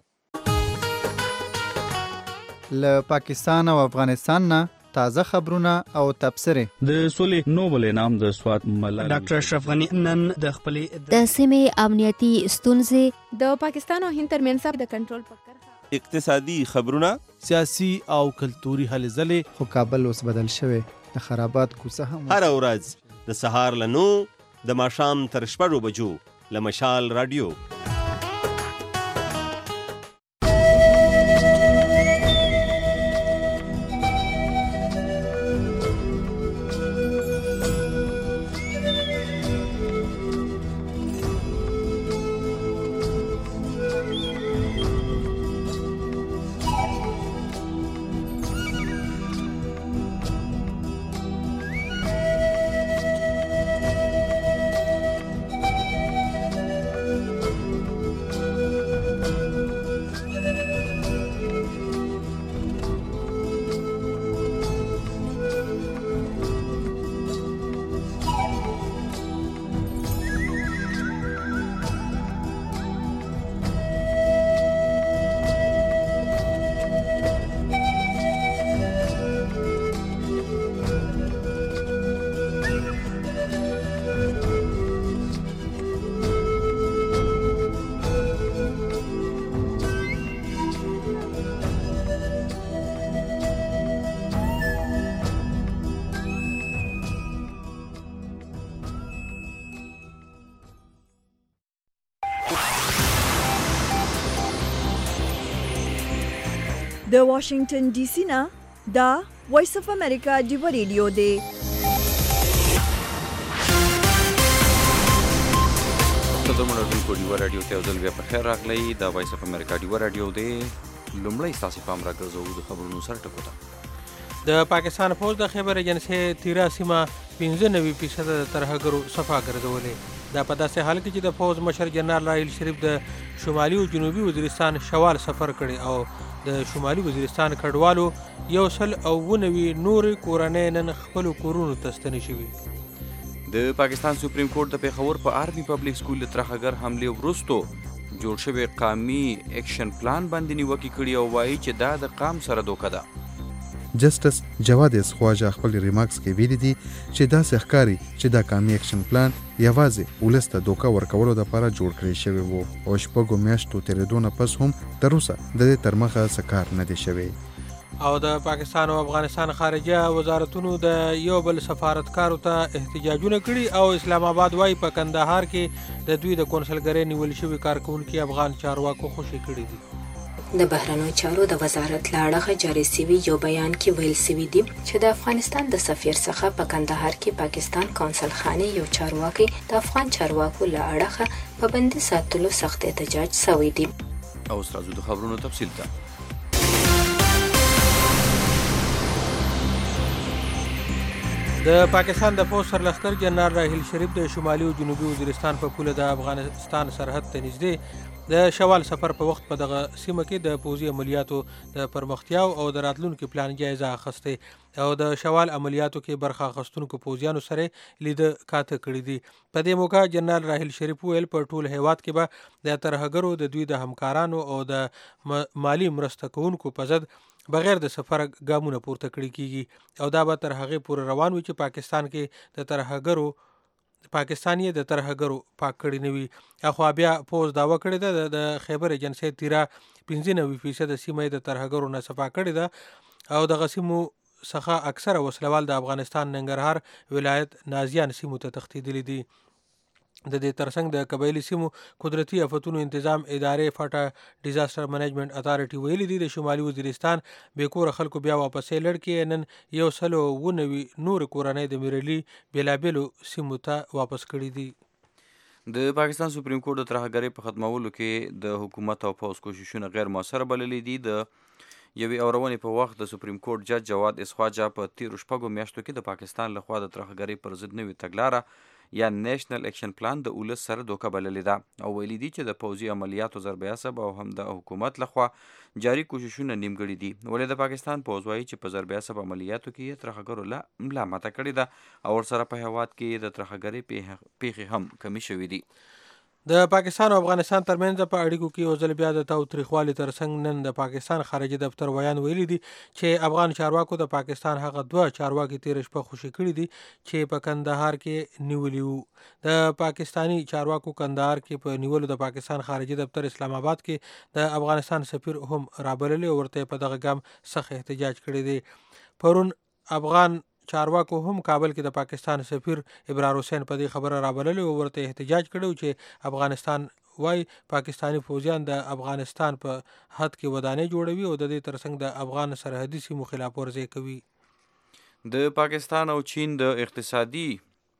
له پاکستان او افغانستان نه تازه خبرونه او تبصرې. د سولې نوبل انعام د سوات ملالۍ
ډاکټر اشرف غنی نن د خپلې
د سیمې امنیتي ستونزې
د پاکستان او هند ترمنځ د کنټرول په
اقتصادي خبرونه،
سیاسي او کلتوري هلې ځلې.
خو کابل اوس بدل شوی، د خرابات کوڅه هم
هر ورځ د سهار له نو د ماښام تر شپږو بجو له مشال رادیو.
د واشنگټن ډي سي نه دا وایس اف امریکا ډیو ریډیو دی.
تاسو د ډیو رادیو ته ځل بیا په خیر راغلی. دا وایس اف امریکا ډیو رادیو دی. لومړی تاسو پام راګرځو د خبرونو سره ټکو ته.
د پاکستان فوج د خیبر ایجنسۍ تیرا سیمه پنځه نوي فیصده د ترهګرو صفا ګرځولې. دا په داسې حال کې چې د فوج مشر جنرال راحیل شریف د شمالي او جنوبي وزیرستان شوال سفر کړي او د شمالي وزیرستان کډوالو یو سل او نوي نور کورنۍ نن خپل کورونو ته ستنې شوي.
د پاکستان سپریم کورټ د پیښور په آرمي پبلک سکول د ترهګر حملې وروستو جوړ شوی قامي اکشن پلان باندې نیوکې کړي او وایي چې دا د قام سره دوکه ده.
جسټس جواد اسخواجه خپل ریمارکس کې ویلي دي چې دا ښکاري چې دا قامي اکشن پلان یوازې ولس ته دوکه ورکولو لپاره جوړ کړی شوی وو او شپږو میاشتو تېرېدو نه پس هم تر اوسه د دې تر مخه څه کار نه دی شوی.
او د پاکستان او افغانستان خارجه وزارتونو د یو بل سفارتکارو ته احتجاجونه کړي او اسلام آباد وايي په کندهار کې د دوی د کونسلګرۍ نیول شوي کارکونکي افغان چارواکو خوشي کړي دي.
د بهرنیو چارو د وزارت له اړخه جاري سوي یو بیان کې ویل سوي دي چې د افغانستان د سفیر څخه په کندهار کې پاکستان کونسل خانه یو چارواکي د افغان چارواکو له اړخه په بندي ساتلو سخت احتجاج شوی دی.
او ستاسو د خبرونو تفصیل ته
د پاکستان د فوج سرلښکر جنرال راحیل شریف د شمالي او جنوبي وزیرستان په پوله د افغانستان سرحد ته نږدې د شوال سفر په وخت په دغه سیمه کې د پوځي عملیاتو د پرمختیاو او د راتلونکو پلان جایزه اخیسته او د شوال عملیاتو کې برخه اخیستونکو پوځیانو سره لید کاته کړی دي. په دې موقع جنرال راحیل شریف ویل په ټول هیواد کې به د ترهګرو د دوی د همکارانو او د مالی مرسته کوونکو په ضد بغیر د سفر ګامونه پورته کړی کیږي او دا به تر هغې پورې روان وي چې پاکستان کې د ترهګرو پاکستان یې د ترهګرو پاک کړی نه وي. اخوا بیا فوج دعوه کړې ده د خیبر ایجنسۍ تیرا پنځه نوي فیصده سیمه یې د ترهګرو نه صفا کړې ده او دغه سیمو څخه اکثره وسلوال د افغانستان ننګرهار ولایت نازیان سیمو ته تښتېدلي دي. د دې ترڅنګ د قبایلي سیمو قدرتي آفتونو انتظام ادارې فاټا ډیزاستر منیجمنت اتارټي ویلي دي د شمالي وزیرستان بې کوره خلکو بیا واپسې لړ کې نن یو سل او نوي نور کورنۍ د میرلي بېلابېلو سیمو ته واپس کړي دي.
د پاکستان سپریم کورټ د ترهګرۍ په ختمولو کې د حکومت او پوځ کوششونه غیر موثره بللي دي. د یوې اورونې په وخت د سپریم کورټ جج جواد اسخواجه په تیرو شپږو میاشتو کې د پاکستان لخوا د ترهګرۍ پر ضد نوې تګلاره یا نیشنل اکشن پلان د ولس سره دوکه بللې ده او ویلي دي چې د پوځي عملیاتو ضرب عصب او هم د حکومت لخوا جاري کوششونه نیمګړي دي. ولې د پاکستان پوځ وایي چې په ضرب عصب عملیاتو کې یې ترهګرو له ملا ماته کړې ده او ورسره په هیواد کې د ترهګرۍ پیښې هم کمی شوي دي.
د پاکستان او افغانستان ترمنځ په اړیکو کې یو ځل بیا د تاوتریخوالي ترڅنګ نن د پاکستان خارجي دفتر ویان ویلي دي چې افغان چارواکو د پاکستان هغه دوه چارواکي تېره شپه خوشي کړي دي چې په کندهار کې نیولي وو. د پاکستانی چارواکو کندهار کې په نیولو د پاکستان خارجي دفتر اسلام آباد کې د افغانستان سفیر هم رابللی او ورته په دغه ګام سخت احتجاج کړی دی. پرون افغان چارواکو هم کابل کې د پاکستان سفیر ابرار حسین په دې خبره رابللی او ورته احتجاج کړی چې افغانستان وای پاکستانی فوجیان د افغانستان په حد کې ودانۍ جوړوي او د دې ترڅنګ د افغان سرحدي سیمو خلاف ورزي کوي.
د پاکستان او چین د اقتصادي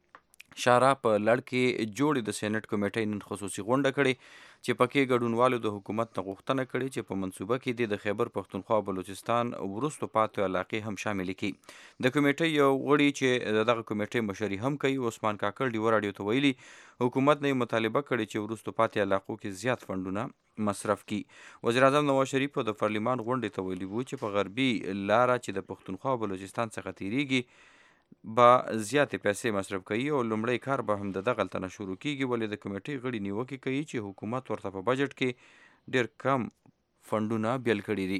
شارا په لړ کې جوړې د سېنات کمیټې نن خصوصي غونډه کړې چې پکې ګډونوالو د حکومت نه غوښتنه کړې چې په منصوبه کې د خیبر پښتونخوا بلوچستان وروستو پاتې علاقې هم شامل کړي. د کمیټې یو غړي چې دغه کمیټې مشري هم کوي عثمان کاکړ ډیو رادیو ته ویلي حکومت نه مطالبه کړې چې وروستو پاتې علاقو کې زیات فنډونه مصرف کړي. وزیر اعظم نواز شریف د پارلیمان غونډې ته ویلي وو چې په غربي لاره چې د پښتونخوا بلوچستان څخه تیریږي با زیاتې پیسې مصرف کوي او لومړی کار به هم د دغلته نه شروع کیږي. ولې د کمیټې غړي نیوکې کوي چې حکومت ورته په بجټ کې ډېر کم فنډونه بیل کړي دي.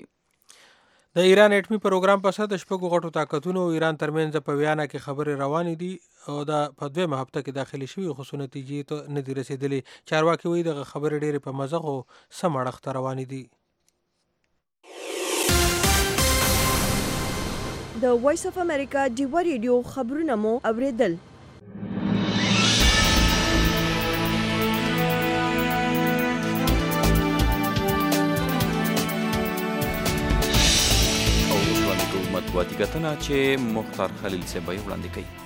د ایران اټمي پروګرام پسه د شپږو غټو طاقتونو او ایران ترمنځ په ویانا کې خبرې روانې دي او دا په دویمه هفته کې داخلي شوي خو څو نتیجې ته نه دي رسېدلې. چارواکي وایي دغه خبرې ډېرې په مزه خو سم اړخ ته روانې دي.
د وایس اف امریکا ډیو ریډیو خبرونه مو اوریدل.
واتی کتنه چې مختار خلیل صاحب یې وړاندې کوي.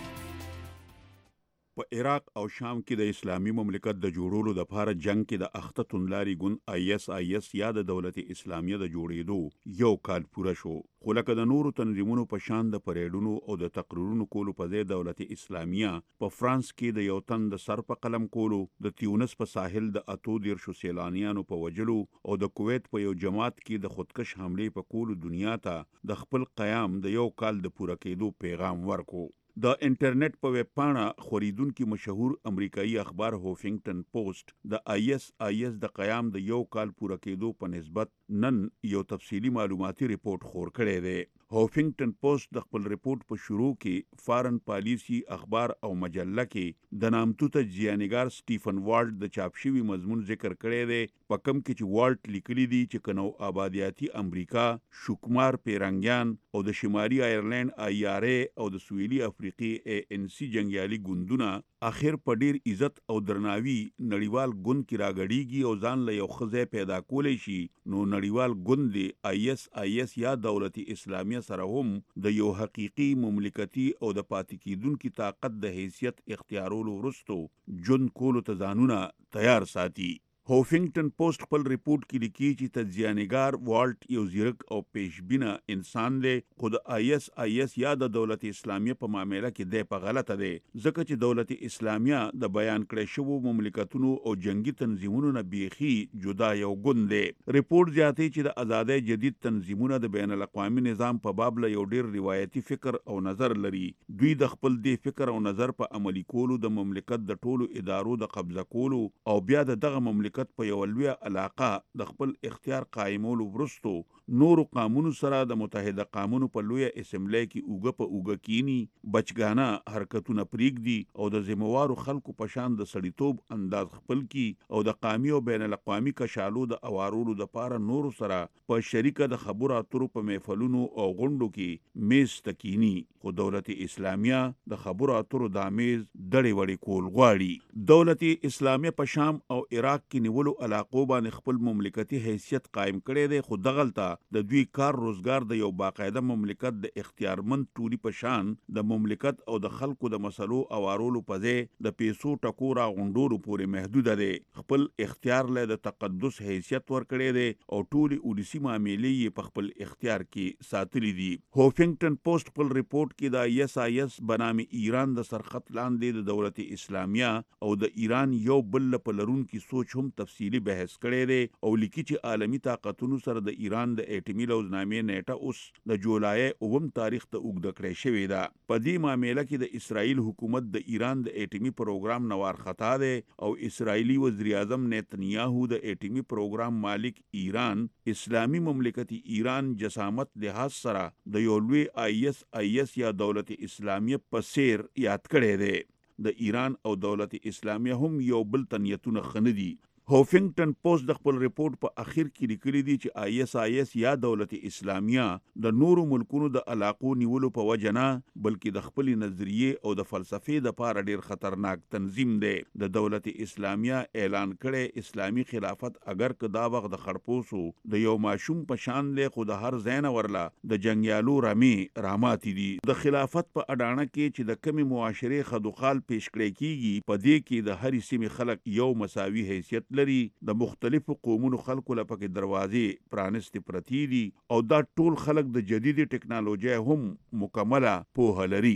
په عراق او شام کې د اسلامي مملکت د جوړولو لپاره جنگ کې د اخته توندلاري ګوند آی اس آی اس یا د دولت اسلامیه د جوړېدو یو کال پوره شو، خو لکه د نورو تنظیمونو په شان د پریډونو او د تقریرونو کولو په ځای دولت اسلامیه په فرانس کې د یو تن د سر په قلم کولو، د تیونس په ساحل د اتو دیرشو سیلانیانو په وجلو او د کویت په یو جماعت کې د خودکش حملې په کولو دنیا ته د خپل قیام د یو کال د پوره کېدو پیغام ورکو. د انټرنیټ په ویب پاڼه خوریدونکو مشهور امریکایي اخبار هوفنگټن پوسټ د آی اس آی اس د قیام د یو کال پوره کېدو په نسبت نن یو تفصیلی معلوماتي ریپورت خور کړی دی. هوفنگټن پوسټ د خپل ریپورت په شروع کې فارن پالیسی اخبار او مجله کې د نامتو تجزیه‌نګار سټیفن والټ د چاپ شوي مضمون ذکر کړی دی، په کم کې چې والټ لیکلی دی چې کنو آبادیاتي امریکا، شوکمار پیرنګیان او د شمالي آیرلند آی آر ای او د سویلي افریقي ای ان سی جنگیالي ګوندونه اخر په ډیر عزت او درناوي نړیوال ګوند کې راګړیږي او ځان له یو خزه پیدا کولی شي، نو نړیوال ګوند دی آی اس آی اس یا دولت اسلامیه سره هم د یو حقيقي مملکتي او د پاتې کیدونکو طاقت د حیثیت اختیارولو وروسته جون کولو ته ځانونه تیار ساتي. هوفنگټن پوسټ خپل ریپورت کې لیکي چې تجزیه‌نګار والټ یو زیرک او پیشبینه انسان دی، خو د آی اس آی اس یا د دولت اسلامیه په معاملې کې دی په غلطه دی، ځکه چې دولت اسلامیه د بیان کړی شوو مملکتونو او جنگي تنظیمونو نه بیخي جدا یو ګوند دی. ریپورت زیاتوي چې د ازادۍ جدید تنظیمونه د بین الاقوامي نظام په باب له یو ډیر روایتي فکر او نظر لري. دوی د خپل دې فکر او نظر په عملي کولو د مملکت د ټولو ادارو د قبضه کولو او بیا د دغه مملکت په یو لویه علاقه د خپل اختیار قائمولو وروسته نورو قانونو سره د متحده قانونو په لویه اسمبلی کې اوګه په اوګه کینی، بچګانه حرکتونه پریږدي او د ذمہوارو خلکو په شان د سړیتوب انداز خپل کی او د قومي او بین الاقوامي کشالو د اوارولو د پاره نورو سره په شریکه د خبرو اترو په محفلونو او غونډو کې میز تکینی، خو دولت اسلامیه د خبرو اترو د میز دړې وړې کول غواړي. دولت اسلامیه په شام او عراق کې نیولو علاقو باندې خپل مملکتي حیثیت قائم کړی دی، خو دغلته د دوی کار روزګار د یو باقاعده مملکت د اختیارمند ټولي په شان د مملکت او د خلکو د مسلو اوارولو په ځای د پیسو ټکورا غونډورو پورې محدود دی. خپل اختیار له د تقدس حیثیت ورکړی دی او ټولي اولسي معاملې په خپل اختیار کې ساتلي دي. هوفنگټن پوسټ خپل ریپورت کې د آی اس آی اس بنامي ایران د سرخط لاندې د دولت اسلامیه او د ایران یو بل په لرونکي سوچ هم تفصیلی بحث کړی دی او لیکي چې عالمی طاقتونو سره د ایران د اټومي لوزنامې نیټه اوس د جولای اووم تاریخ ته اوږده کړې شوې ده. په دې معاملې کې د اسرائیل حکومت د ایران د اټومي پروګرام نه وارخطا دی او اسرائیلی وزیر اعظم نیتنیاهو د اټومي پروګرام مالک ایران اسلامي مملکت ایران جسامت لحاظ سره د یو لوی آی اس آی اس یا دولت اسلامیه په څیر یاد کړی دی. د ایران او دولت اسلامیه هم یو بل تنیتونه خندي. هوفنگټن پوسټ د خپل ریپورت په اخر کې لیکلي دي چې آی اس آی اس یا دولت اسلامیه د نورو ملکونو د علاقو نیولو په وجه نه بلکې د خپل نظریه او د فلسفې د پاره ډیر خطرناک تنظیم دی. د دولت اسلامیه اعلان کړي اسلامی خلافت اگر که دا وخت د خړپوسو د یو ماشوم په شان دی، خو د هر ځای نه ورلا د جنگیالو رامي راماتي دي. د خلافت په اډانه کې چې د کمی معاشره خدوخال پیش کړی کیږي، په دې کې د هر سیمې خلک یو مساوي حیثیت لري، د مختلفو قومونو خلکو لپاره دروازې پرانستې پرتی دي او دا ټول خلک د جديدي ټکنالوژي هم مکمله پوهه لري.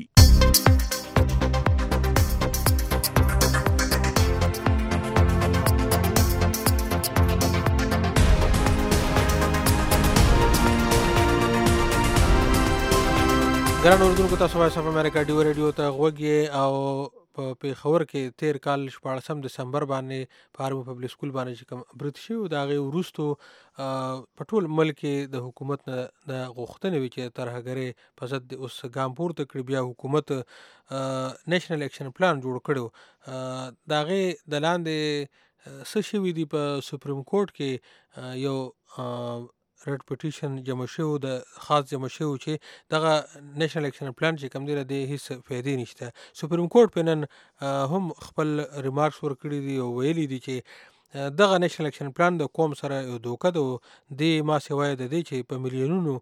ګران اوریدونکو، تاسو وایس اف امریکا ډیو ریډیو ته غوږی او په پیښور کې تیر کال شپاړسم دسمبر باندې په آرمي پبلک سکول باندې چې کوم برید شوی د هغې وروستو په ټول ملک کې د حکومت نه د غوښتنې وي چې ترهګرۍ په ضد د اوس ګام پورته کړي. بیا حکومت نیشنل اکشن پلان جوړ کړی، د هغې د لاندې څه شوي دي په سپریم کورټ کې یو ریډ پټیشن جمع شوی د خاص جمع شوی چې دغه نیشنل اکشن پلان چې کوم دی د هیڅ فایدې نشته. سپریم کورټ په نن هم خپل ریمارکس ورکړي دي او ویلي دي چې دغه نېشنل اکشن پلان د قوم سره یو دوکه ده. دې ما سوای د دې چې په میلیونونو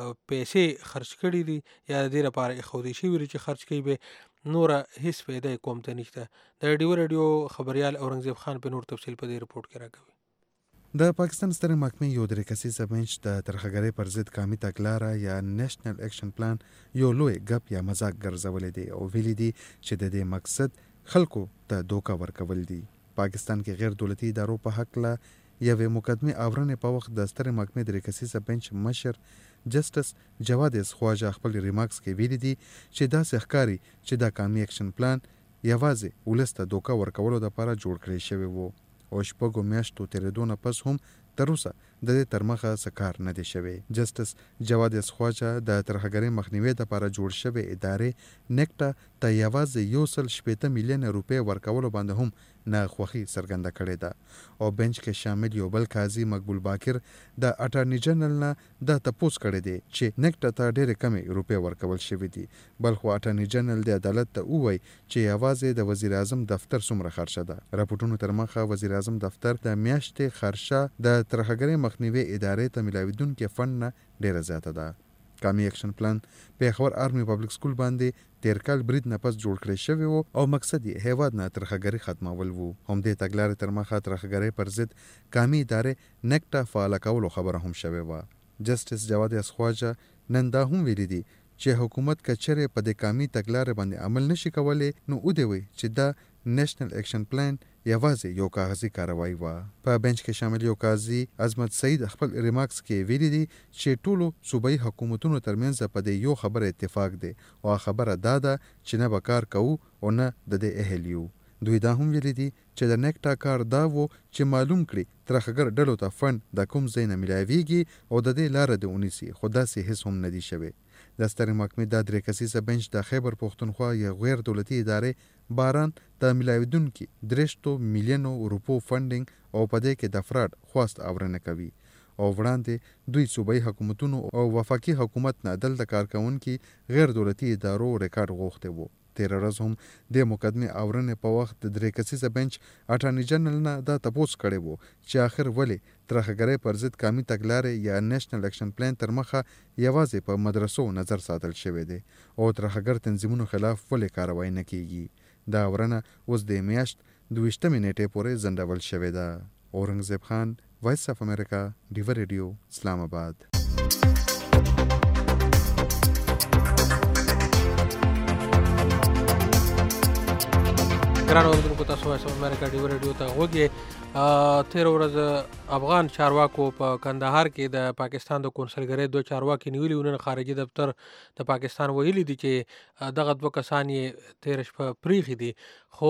پیسې خرج کړي دي یا د دې لپاره ایښودل شوي دي چې خرج کوي به نوره هیڅ فایده یې قوم ته نشته. د ډیو رادیو خبریال اورنګزیب خان په نور تفصیل په دې رپورټ کې راکوي.
د پاکستان سترې محکمې یو درې کسیزه بنچ د ترهګرۍ پر ضد قامي تګلاره یا نېشنل اکشن پلان یو لوی ګپ یا مذاق ګرځولی دی او ویلي دي چې د دې مقصد خلکو ته دوکه ورکول دي. پاکستان کې غیر دولتي ادارو په حق له یوې مقدمې اورنې په وخت د سترې محکمې درې کسیزه بنچ مشر جسټس جواد خواجه خپل ریمارکس کې ویلي دي چې داسې ښکاري چې دا قامي اکشن پلان یوازې ولس ته دوکه ورکولو دپاره جوړ کړی شوی و او شپږو میاشتو تېرېدو نه پس هم تر اوسه د دې تر مخه څه کار نه دی شوی. جسټس جواد خواجه د ترهګرۍ مخنیوي دپاره جوړ شوی ادارې نیکټا ته یوازې یو سل شپېته میلیونه روپۍ ورکولو باندې هم ناخوښي څرګنده کړې ده او بنچ کې شامل یو بل قاضي مقبول باکر د اټارني جنرال نه دا تپوس کړی دی چې نیکټا ته ډېرې کمې روپۍ ورکول شوي دي. بل خو اټارني جنرال د عدالت ته ووایي چې یوازې د وزیر اعظم دفتر څومره خرچه ده. راپورټونو تر مخه وزیر اعظم دفتر د میاشتې خرچه د ترهګرۍ مخنیوي ادارې ته میلاویدونکې فنډ نه ډېره زیاته ده. قامي اکشن پلان پیښور آرمي پبلک سکول باندې تیر کال برید نه پس جوړ کړی شوی و او مقصد یې هیواد نه ترهګرۍ ختمول و. همدې تګلارې تر مخه ترهګرۍ پر ضد قامي ادارې نیکټا فعاله کولو خبره هم شوې وه. جسټس جواد خواجه نن دا هم ویلي دي چې حکومت که چیرې په دې قامي تګلارې باندې عمل نشي کولی نو ودې وي چې دا نېشنل اکشن پلان یوازې یو کاغذي کاروایی وه. په بنچ کې شامل یو قاضي عظمت سعید خپل ریمارکس کې ویلي دي چې ټولو صوبایي حکومتونو ترمنځ په دې یو خبره اتفاق دی او خبره دا ده چې نه به کار کوو او نه د دې اهل یو. دوی دا هم ویلي دي چې د نیکټا کار دا و چې معلوم کړي ترهګر ډلو ته فنډ د کوم ځای نه میلاویږي او د دې لاره دې ونیسي خو داسې هېڅ هم نه دي شوی. د سترې محکمې دا درې کسیزه بنچ د خیبر پښتونخوا یا غیر دولتي ادارې باران د میلاویدونکي درېشتو میلیونو روپو فنډینګ او په دې کې د فراډ خواست اورنه کوي او وړاندې دوی صوبایي حکومتونو او وفاقي حکومت نه دلته کارکوونکي غیر دولتي ادارو ریکارډ غوښتی و. تېره ورځ هم د مقدمې اورنې په وخت د درې کسیزه بنچ اټارني جنرال نه دا تپوس کړی و چې آخر ولې ترهګرۍ پر ضد قامي تګلارې یا نېشنل اکشن پلان تر مخه یوازې په مدرسو نظر ساتل شوی دی او ترهګر تنظیمونو خلاف ولې کاروایی نه کیږي. دا اورنه اوس د میاشت دویشتمې نیټې پورې ځنډول شوې ده. اورنګزیب خان، وایس اف امریکا، ډیو ریډیو، اسلام آباد.
ګران اوریدونکو تاسو وایس اف امریکا ډیو ریډیو ته غوږ. تېره ورځ افغان چارواکو په کندهار کې د پاکستان د کونسلګرۍ دوه چارواکي نیولي وو. نن خارجي دفتر د پاکستان ویلي دي چې دغه دوه کسان یې تېره شپه پریښي دي خو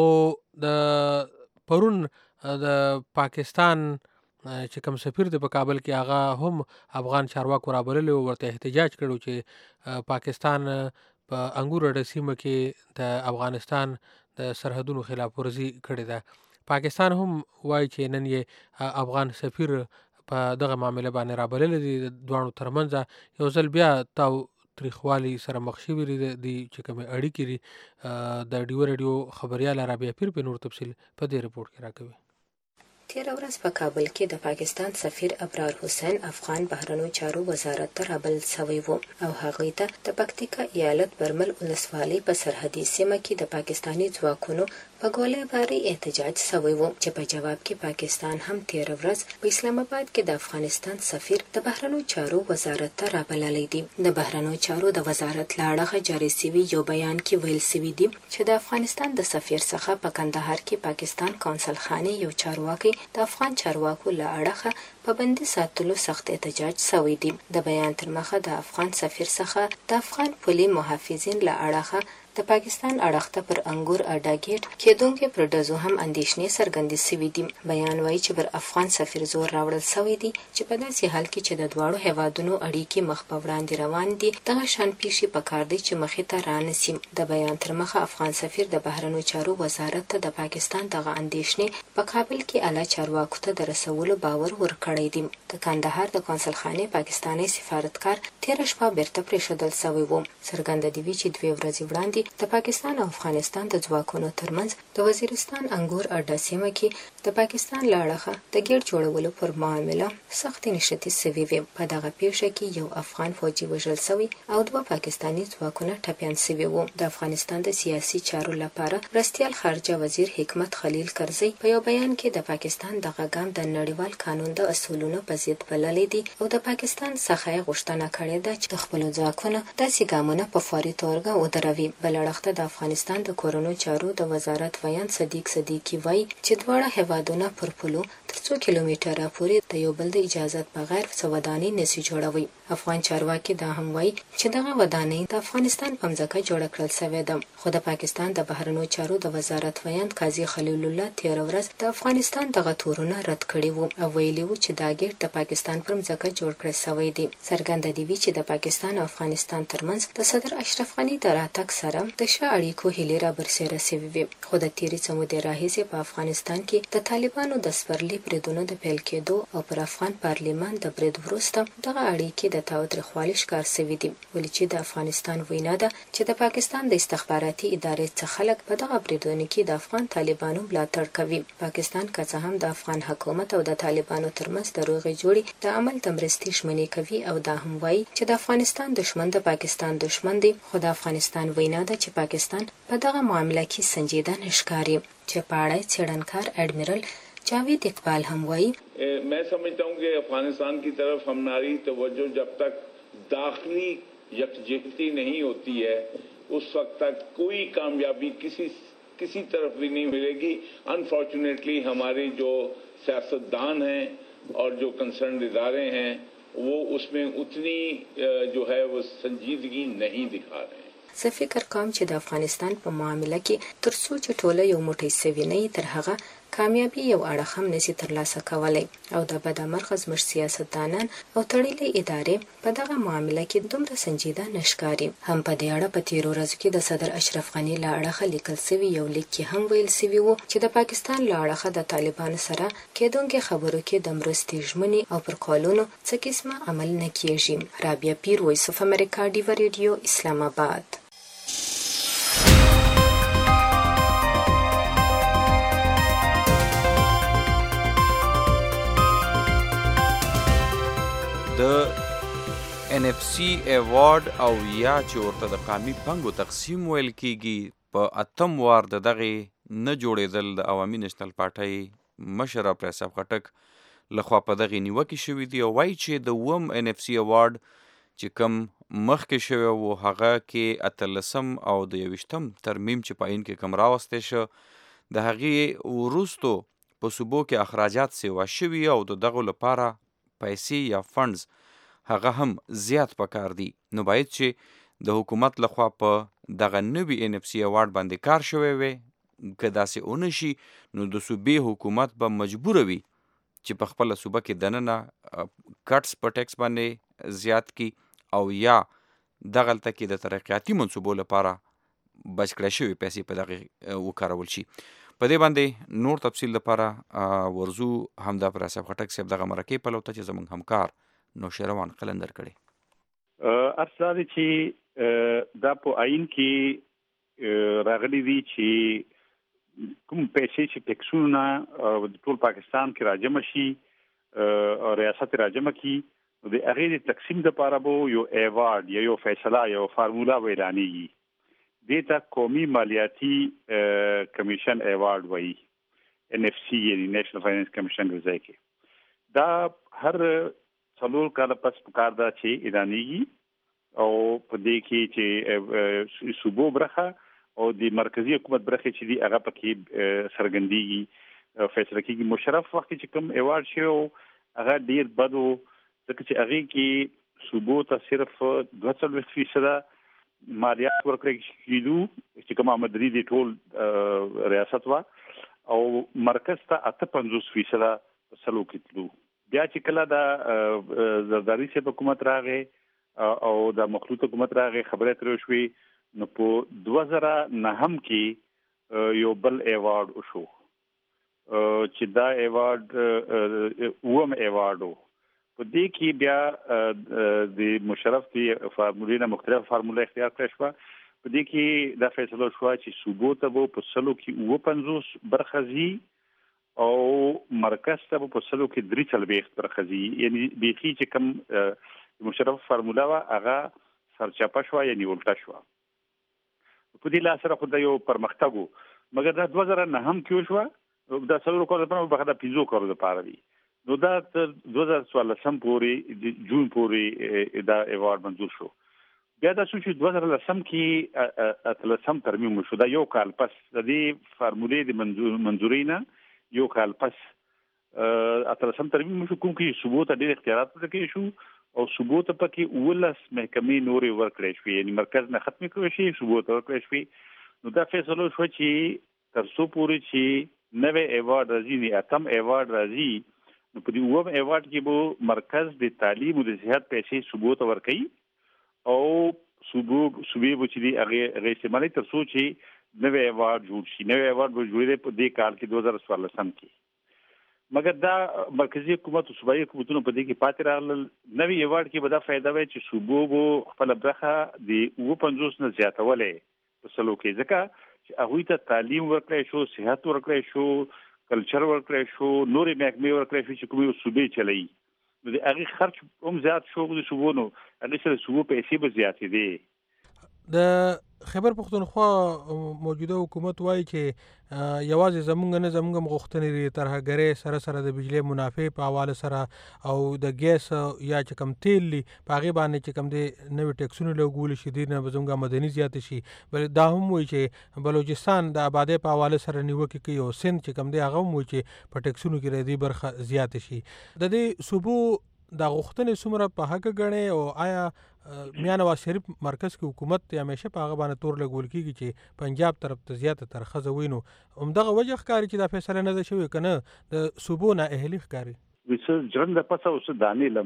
د پرون د پاکستان چې کوم سفیر دی په کابل کې هغه هم افغان چارواکو رابللی و ورته احتجاج کړی چې پاکستان په انګور سیمه کې د افغانستان د سرحدونو خلاف ورزي کړې ده. پاکستان هم وایي چې نن یې افغان سفیر په دغه معامله باندې رابللی دی. د دواړو ترمنځ یو ځل بیا تاو تریخوالي سره مخ شوي دي چې کومې اړیکې دي. د ډیو ریډیو خبریال رابعه پیر په نور تفصیل په دې رپورټ کې راکوي.
تیره ورځ په کابل کې د پاکستان سفیر ابرار حسین افغان بهرنیو چارو وزارت ته رابلل شوی و او هغوی ته د پکتیکا ایالت برمل ولسوالۍ په سرحدي سیمه کې د پاکستاني ځواکونو په ګولۍ باري احتجاج شوی و چې په جواب کې پاکستان هم تیره ورځ په اسلام آباد کې د افغانستان سفیر د بهرنیو چارو وزارت ته رابللی دی. د بهرنیو چارو د وزارت له اړخه جاري شوي یو بیان کې ویل شوي دي چې د افغانستان د سفیر څخه په کندهار کې پاکستان قونسل خانې یو چارواکي د افغان چارواکو له اړخه په بندي ساتلو سخت احتجاج شوی دی. د بیان تر مخه د افغان سفیر څخه د افغان پولي محافظین له اړخه د پاکستان اړخ ته پر انګور اډا ګیټ کېدونکې پر ډزو هم اندېښنې څرګندې شوي دي. بیان وایي چې پر افغان سفیر زور راوړل شوی دی چې په داسې حال کې چې د دواړو هیوادونو اړیکې مخ په وړاندې روان دي دغه شان پیښې پکار دی چې مخې ته رانسي. د بیان تر مخه افغان سفیر د بهرنیو چارو وزارت ته د پاکستان دغه اندېښنې په کابل کې اعلی چارواکو ته د رسولو باور ورکړی دی. د کندهار د قونسل خانې پاکستاني سفارتکار تیره شپه بیرته پرېښودل شوی و. څرګنده دي چې دوې ورځې وړاندې د پاکستان او افغانستان د ځواکونو ترمنځ د وزیرستان انګور اډه سیمه کې د پاکستان له اړخه د ګېډ جوړولو پر معامله سختې نښتې سوي وې. په دغه پیښه کې یو افغان فوجي وژل سوی او دوه پاکستاني ځواکونه ټپیان سوي وو. د افغانستان د سیاسي چارو لپاره مرستیال خارجه وزیر حکمت خلیل کرزي په یو بیان کې د پاکستان دغه ګام د نړیوال قانون د اصولونو په ضد بللی دی او د پاکستان څخه یې غوښتنه کړې ده چې د خپلو ځواکونو داسې ګامونه په فوري توګه ودروي. بل اړخ ته د افغانستان د کورونو چارو د وزارت ویان صدیق صدیقي وایي چې دواړه هیوادونه پر پولو تر څو کیلومتره پورې د یو بل د اجازت بغیر څه ودانۍ نشي جوړوي. افغان چارواکي دا هم وایي چې دغه ودانۍ د افغانستان په ځمکه جوړه کړل شوې ده. خو د پاکستان د بهرنیو چارو د وزارت ویان قاضي خلیل الله تیر ورځ د افغانستان دغه تورونه رد کړي وو او ویلي وو چې دا ګېټ د پاکستان پر ځمکه جوړ کړل شوی دی. څرګنده دی چې د پاکستان او افغانستان ترمنځ د صدر اشرف غني د راتګ سره د ښه اړیکو هیلې رابرسېره سوي وي. خو د تیرې څو مودې راهیسې په افغانستان کې د طالبانو د سپرلي بریدونو د پیل کېدو او پر افغان پارلیمان د برید وروسته دغه اړیکې د تاوتریخوالي ښکار سوي دي. ولې چې د افغانستان وینا ده چې د پاکستان د استخباراتي ادارې څخه خلک په دغه بریدونو کې د افغان طالبانو ملاتړ کوي. پاکستان که څه هم د افغان حکومت او د طالبانو ترمنځ د روغې جوړې د عمل د مرستې ژمنې کوي او دا هم وایي چې د افغانستان دښمن د پاکستان دښمن دی. خو د افغانستان وینا ده چې پاکستان په دغه معامله کې سنجیده نه ښکاري. چې په اړه څېړنکار اډمیرل جاوید اقبال هم وایي
मैं समझता हूँ कि अफगानिस्तान की तरफ हमारी तवज्जो जब तक दाखिली यकजहती नहीं होती है उस वक्त तक कोई कामयाबी किसी किसी तरफ भी नहीं मिलेगी. अनफॉर्चुनेटली हमारे जो सियासतदान हैं और जो कंसर्न इदारे हैं वो उसमें उतनी जो है वो संजीदगी नहीं दिखा रहे हैं.
زه فکر کوم چې د افغانستان په معامله کې تر څو چې ټوله یو موټی سوي نه وي تر هغه کامیابي یو اړخ هم نشي ترلاسه کولی او د بدمرغه زموږ سیاستدانان او تړلې ادارې په دغه معامله کې دومره سنجیده نه ښکاري. هم په دې اړه په تېرو ورځو کې د صدر اشرف غني له اړخه لیکل سوي یو لیک کې هم ویل سوي وو چې د پاکستان له اړخه د طالبانو سره کېدونکې خبرو کې د مرستې ژمنې او پر قولونو څه قسمه عمل نه کیږي. رابعه پیر، وایس اف امریکا، ډیوه ریډیو، اسلام آباد.
د ان اف سی ایوارډ او یا چې ورته د قامي پنګو تقسیم ویل کیږي په اتم وار د دغه نه جوړېدل د عوامي نېشنل پارټۍ مشر پرساب خټک لخوا په دغه نیوکه شوې دی او وایي چې د وم ان اف سی ایوارډ چې کم مخکې شوی و هغه کې اتلسم او د یویشتم ترمیم چې په عین کې کم راوستی شو د هغې وروستو په صوبو کې اخراجات سیوا شوي او د دغو لپاره پیسې یا فنډز هغه هم زیات پکار دي. نو باید چې د حکومت لخوا په دغه نوي ان اف سی ایوارډ باندې کار شوی وي. که داسې ونه شي نو د صوبې حکومت به مجبوره وي چې په خپله صوبه کې دننه کټس په ټیکس باندې زیات کی او یا دغلته کې د ترقیاتي منصوبو لپاره بچ کړی شوي پیسې په دغه وکارول شي. په دې باندې نور تفصیل لپاره ورزو همدا پر اساس خټک صاحب دغه مرکې په لوته چې زمونږ همکار نوشیروان قلندر کړي.
ارسل چې دا په عین کې راغلي دي چې کوم پیسې چې ټیکسونه د ټول پاکستان کې راجمع شي او ریاست راجمع کی د هغې د تقسیم لپاره به یو ایوارډ یا یو فیصله یو فارمولا ویلانیږي. دیتا قومی مالیاتی کمیشن ایوارډ وایي ان اف سی یعنی نیشنل فاینانس کمیشن ګرځي کې دا هر څلور کاله پس پکار دا چې اعلانېږي او په دې کې چې صوبو برخه او د مرکزی حکومت برخه چې دی هغه پکې سرګندېږي فیصله کېږي. مشرف وخت چې کوم ایوارډ شي هغه ډیر بدو ځکه چې هغه کې صوبو ته صرف دوه څلوېښت فیصده مالیات ورکړل کېدو چې کوم مدري دي ټول ریاست وا او مرکز ته اته پنځوس فیصده سلو کېدو. بیا چې کله دا زرداری سي حکومت راغی او د مخلوط حکومت راغی خبره ترې شوې نو په دوه زره نهم کې یو بل ایوارډ وشو چې دا ایوارډ ووم ایوارډ په دې کې بیا د مشرف دی فارمولې نه مختلف فارموله اختیار کړې شو په دې کې دا فیصله شو چې صوبو ته به په سلو کې اوه پنځوس برخه ځي او مرکز ته به په سلو کې درې څلوېښت برخه ځي. یعنی بیخي چې کوم مشرف فارمولا وه هغه سرچپه شوه یعنی الټه شوه. په دې لحاظ سره خو دا یو پرمختګ و، مګر دا دوه زره نهم کې وشوه، دا څلورو کالو لپاره به دا پنځو کالو لپاره وي. نو دا تر دوه زره څوارلسم پورې جون پورې دا ایوارډ منظور شو. بیا دا شو چې دوه زره لسم کې اتلسم ترمیم وشو، دا یو کال پس د دې فارمولې د منظور منظوري نه یو کال پس اتلسم ترمیم وشو، کوم کې صوبو ته ډېر اختیارات ورکړل شو او صوبو ته پکې اوولس محکمې نورې ورکړې شوې، یعنی مرکز نه ختمې کړې شوې، صوبو ته ورکړې شوې. نو دا فیصله شو چې تر څو پورې چې نوې ایوارډ راځي نه اتم ایوارډ راځي، نو په دې اووم ایوارډ کې به مرکز د تعلیم او د صحت پیسې صوبو ته ورکوي او صوبو صوبې به چې دي هغه هغه استعمالي تر څو چې نوې ایوارډ جوړ شي. نوې ایوارډ به جوړېږي په دې کال کې دوه زره څوارلسم کې. مګر دا مرکزی حکومت او صوبایي حکومتونو په دې کې پاتې راغلل. نوې ایوارډ کې به دا فایده وي چې صوبو به خپل برخه د اوه پنځوس نه زیاتولې په سلو کې، ځکه چې هغوی ته تعلیم ورکړی شو، صحت ورکړی شو، کلچر ورکړی شو، نورې محکمې ورکړی شو چې کومې صوبې چلوي. نو د هغې خرچ هم زیات شو د صوبو، نو هغې سره صوبو پیسې به زیاتې دي.
د خیبر پښتونخوا موجوده حکومت وایي چې یوازې زمونږ نه زمونږ هم غوښتنې دي ترهګرۍ سره سره د بجلۍ منافع په حواله سره او د ګیس یا چې کوم تیل دي په هغې باندې چې کوم دی نوې ټیکسونه لګول شي، دې نه به زموږ آمدني زیاته شي. بل دا هم وایي چې بلوچستان د آبادۍ په حواله سره نیوکې کوي او سند چې کوم دی هغه هم وایي چې په ټیکسونو کې د دې برخه زیاته شي. د دې صوبو دا غوښتنې څومره په حق ګڼې او آیا میاں نواز شریف مرکز کې حکومت همیشه په هغه باندې تور لګول کېږي چې پنجاب طرف ته زیاته ترخه وي، نو همدغه وجه ښکاري چې دا فیصله نه ده شوې که نه د صوبو نااهلي ښکاري؟
څه ژرنده پڅه او څه دانې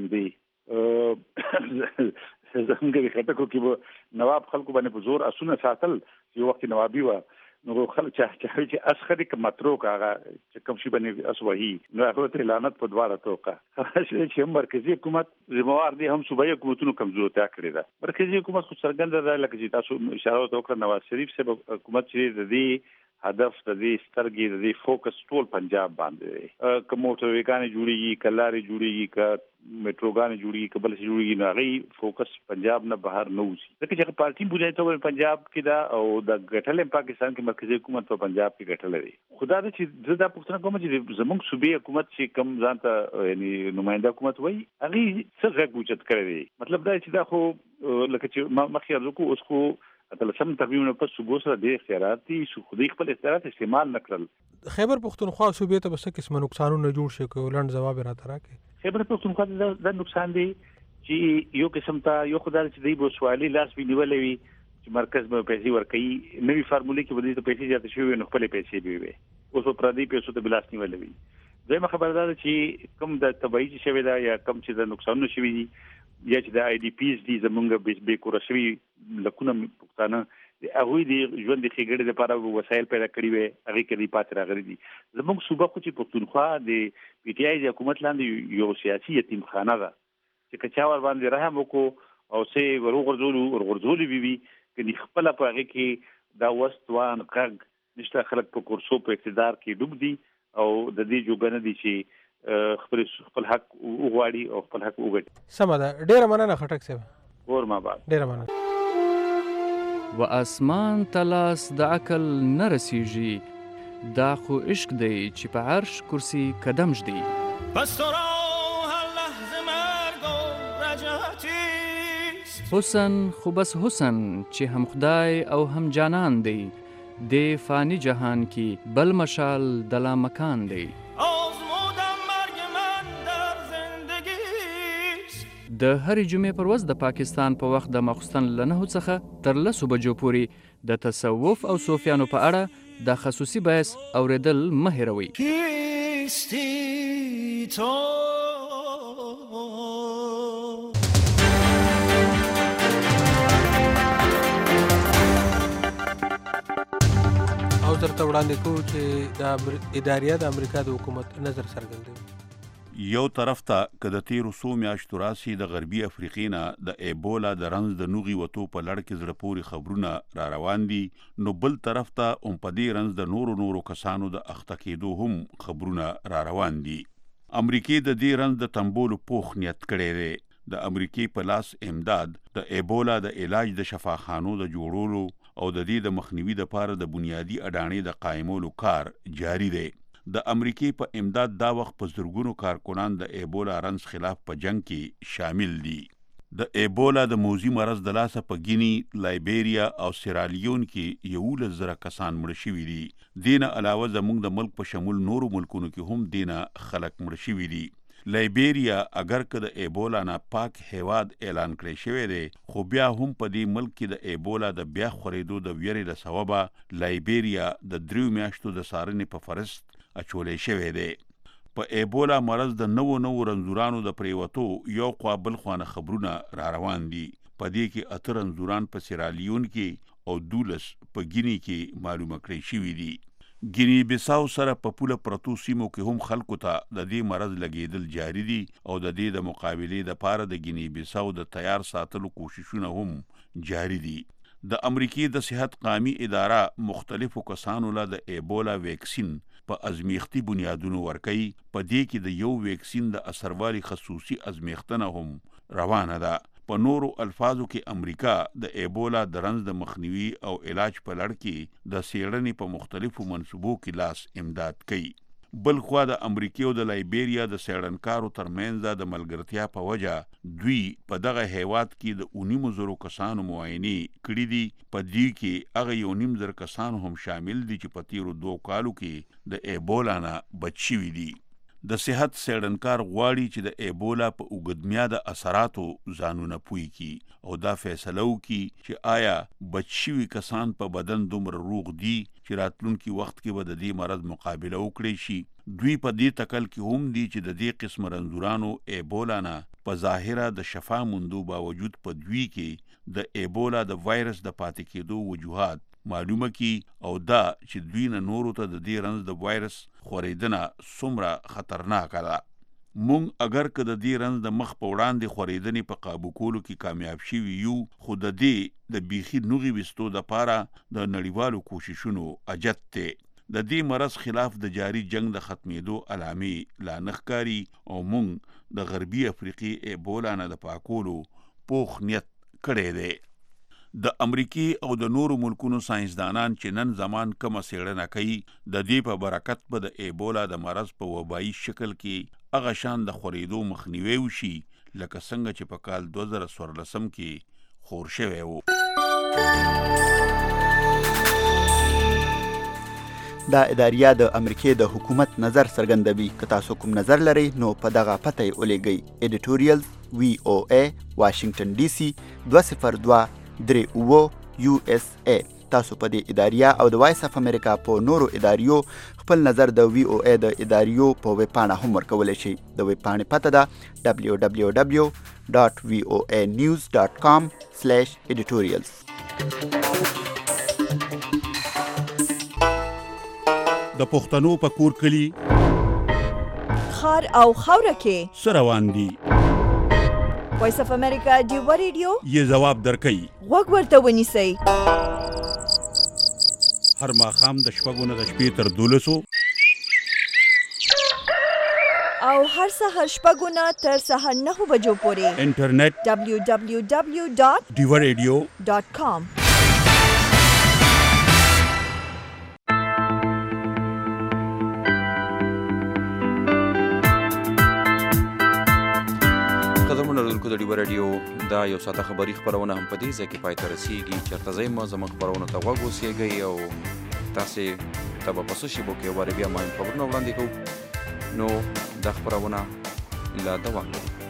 لمدې زموږ د خټکو کې به نواب خلکو باندې په زور اسونه ساتل، یو وخت نوابي وه، نو خلک چاهي چې اس خري که متروک هغه چې کوم شي باندې اس وهي، نو هغه ته لعنت په دواړه توقه چې هم مرکزي حکومت ذمہوار دي هم صوبایي حکومتونو کمزورتیا کړې ده. مرکزي حکومت خو څرګنده ده لکه چې تاسو اشاره وکړه نواز شریف صاحب حکومت چې د دې هدف د دې سترګې د دې فوکس ټول پنجاب باندې دی. که موټرویګانې جوړېږي، که لارې جوړېږي، که میټروګانې جوړېږي، که بل څه جوړېږي، نو هغې فوکس پنجاب نه بهر نه وځي. ځکه چې پارټي بودی ته پنجاب کې ده او د ګټلې پاکستان کې مرکزي حکومت په پنجاب کې ګټلې دی. خو دا ده چې زه دا پوښتنه کوم چې زموږ صوبې حکومت چې کوم ځان ته یعنې نماینده حکومت وایي هغې څه غږ اوچت کړی دی. مطلب دا چې دا خو لکه چې مخکې عرض وکړو اوس خو اتلسم ترمیم نه پس صوبو سره ډېر اختیارات دي، خو دوی خپل اختیارات استعمال نه کړل.
خیبر پښتونخوا صوبې ته به څه قسمه نقصانونه جوړ شي که لنډ ځواب یې راته راکړې؟
خیبر پښتونخوا ته دا نقصان دی چې یو قسم ته یو خو دا چې دوی به سوالي لاس وي نیولی وي چې مرکز به پیسې ورکوي، نوي فارمولې کې به دوی ته پیسې زیاتې شوي وي نو خپلې پیسې به وي، اوس به پردي پیسو ته به لاس نیولی وي. دویمه خبره دا ده چې کوم د تبعي چې شوی ده یا کوم چې د نقصانونه شوي دي یا چې د آی ډي پیز دي زمونږ بې کوره شوي لکونه پښتانه هغوی د ژوند د ښېګړې لپاره وسایل پیدا کړي وي، هغې کې دوی پاتې راغلي دي. زموږ صوبه خو چې پښتونخوا د پي ټي آی د حکومت لاندې یو سیاسي یتیمخانه ده چې که چا ور باندې رحم وکړو او څه ور وغورځولو ورغورځولي به وي، که د خپله په هغې کې دا وست وان غږ نشته، خلک په کورسو په اقتدار کې ډوب دي او د دې جوګه نه دي چې خپل خپل حق وغواړي او خپل حق وګټي.
سمه ده، ډېره مننه خټک صاحب.
اور ما بعد
ډېره مننه.
و اسمان تلاس د عقل نه رسیږي، دا خو عشق دی چې په عرش کرسی قدم ږدي.
بس تو را هر لحظه مرگ و رجعتیست،
حسن خو بس حسن چې هم خدای او هم جانان دی، د فانی جهان کی بل مشال دلا مکان دی.
آزمودم مرگ من در زندگیست.
د هرې جمعې پر ورځ د پاکستان په وخت د ماخوستن له نهو څخه تر لسو بجو پورې د تصوف او صوفیانو په اړه د خصوصي بحث اورېدل مه هېروئ.
کیستی تو
او درته وړاندې کوو چې د اداریه د امریکا د حکومت نظر څرګندوي.
یو طرف ته که د تیرو څو میاشتو راسي د غربي افریقې نه د ایبولا د رنځ د نوغي وتو په لړ کې زړه پورې خبرونه را روان دي، نو بل طرف ته هم په دې رنځ د نورو نورو کسانو د اخته کېدو هم خبرونه را روان دي. امریکې د دې رنځ د تنبولو پوخ نیت کړی دی. د امریکې په لاس امداد د ایبولا د علاج د شفاخانو د جوړولو او د دې د مخنیوي دپاره د بنیادي اډانې د قایمولو کار جاری دی. د امریکې په امداد دا وخت په زرګونو کارکنان د ایبولا رنځ خلاف په جنگ کې شامل دي. د ایبولا د موذي مرض د لاسه په ګینی، لایبیریا او سیرالیون کې یولس زره کسان مړه شوي دي. دینه علاوه زموږ د ملک په شمول نورو ملکونو کې هم دینه خلک مړه شوي دي. لایبیریا اگر که د ایبولا نه پاک هیواد اعلان کړی شوی دی، خو بیا هم په دې ملک کې د ایبولا د بیا خورېدو د ویرې له سببه لایبیریا د دریو میاشتو د څارنې په فرست اچولی شوی دی. په ایبولا مرض د نوو نوو رنځورانو د پریوتو یو خوا بل خوانه خبرونه را روان دي. په دې کې اته رنځوران په سیرالیون کې او دولس په ګینی کې معلومه کړی شوي دي. ګینی بیساو سره په پوله پرتو سیمو کې هم خلکو ته د دې مرض لګېدل جاری دي او د دې د مقابلې دپاره د ګینی بیساو د تیار ساتلو کوششونه هم جاری دي. د امریکې د صحت قومي اداره مختلفو کسانو له د ایبولا ویکسین په ازمیښتي بنیادونو ورکوي. په دې کې د یو ویکسین د اثروالي خصوصي ازمیښتنه هم روانه ده. په نورو الفاظو کې امریکا د ایبولا د رنځ د مخنیوي او علاج په لړ کې د څېړنې په مختلفو منصوبو کې لاس امداد کوي. بل خوا د امریکې او د لایبیریا د څېړنکارو ترمنځ د ملګرتیا په وجه دوی په دغه هیواد کې د اونیمو زرو کسانو معاینې کړي دي. په دې کې هغه یو نیم زر کسانو هم شامل دي چې په تیرو دوو کالو کې د ایبولا نه بچ شوي دي. د صحت څېړنکار غواړي چې د ایبولا په اوږدمیاده اثراتو ځانونه پوه کړي او دا فیصله وکړي چې آیا بچ شوي کسان په بدن دومره روغ دي چې راتلونکي وخت کې به د دې مرض مقابله وکړی شي. دوی په دې تکل کې هم دي چې د دې قسم رنځورانو ایبولا نه په ظاهره د شفا موندو باوجود په دوی کې د ایبولا د وایرس د پاتې کېدو وجوهات معلومه کی او دا چې دوی نه نورو ته د دې رنځ د وایرس خورېدنه څومره خطرناکه ده. مونږ اگر که د دې رنځ د مخ په وړاندې خورېدنې په قابو کولو کې کامیاب شوي یو، خو د دې د بیخي نوغې ویستو دپاره د نړیوالو کوششونو حاجت دی. د دې مرض خلاف د جاري جنگ د ختمېدو علامې لا نه ښکاري او مونږ د غربي افریقې ایبولا نه د پاکولو پوخ نیت کړی دی. د امریکې او د نورو ملکونو ساینسدانان چې نن زمان کمه څېړنه کوي، د دې په برکت به د ایبولا د مرض په وبایي شکل کې هغه شان د خورېدو مخنیوی وشي لکه څنګه چې په کال دوه زره څوارلسم کې خور شوی و.
دا اداریه د امریکې د حکومت نظر څرګندوي. که تاسو کوم نظر لرئ نو په دغه پته یې ولیږئ. ایډیټوریل وی او ای واشنگټن ډي سي دوه صفر دوه درې اوه یو اس ای. تاسو په دې اداریه او د وایس اف امریکا په نورو اداریو خپل نظر د وی او ای د اداریو په ویب پاڼه هم ورکولی شئ. د ویب پاڼې پته ده دبلیو دبلیو دبلیو ډاټ وی او ای نیوز ډاټ کام سلیش ایډیټوریلز.
د پښتنو په کور کلي
خار او خاوره کې
څه روان دي؟
وایس اف امریکا ډیوا ریډیو
یې ځواب درکوي.
غوږ ورته ونیسئ.
هر ماښام د شپږو نه د شپې تر دولسو
او هر سهار شپږو نه تر سهار نهو بجو پورې
انټرنیټ
دبلیو دبلیو دبلیو ډاټ
ډیوا ریډیو
ډاټ کام.
د ډیوا رادیو دا یو ساده خبري خبرونه هم په دې ځای کې پای ته رسېږي. چېرته ځئ مه زموږ خبرونو ته غوږ اوسېږئ او تاسې ته به په څه شیبو کې یو وارې بیا مهم خبرونه وړاندې کوو. نو دا خپرونه لا دوام لري.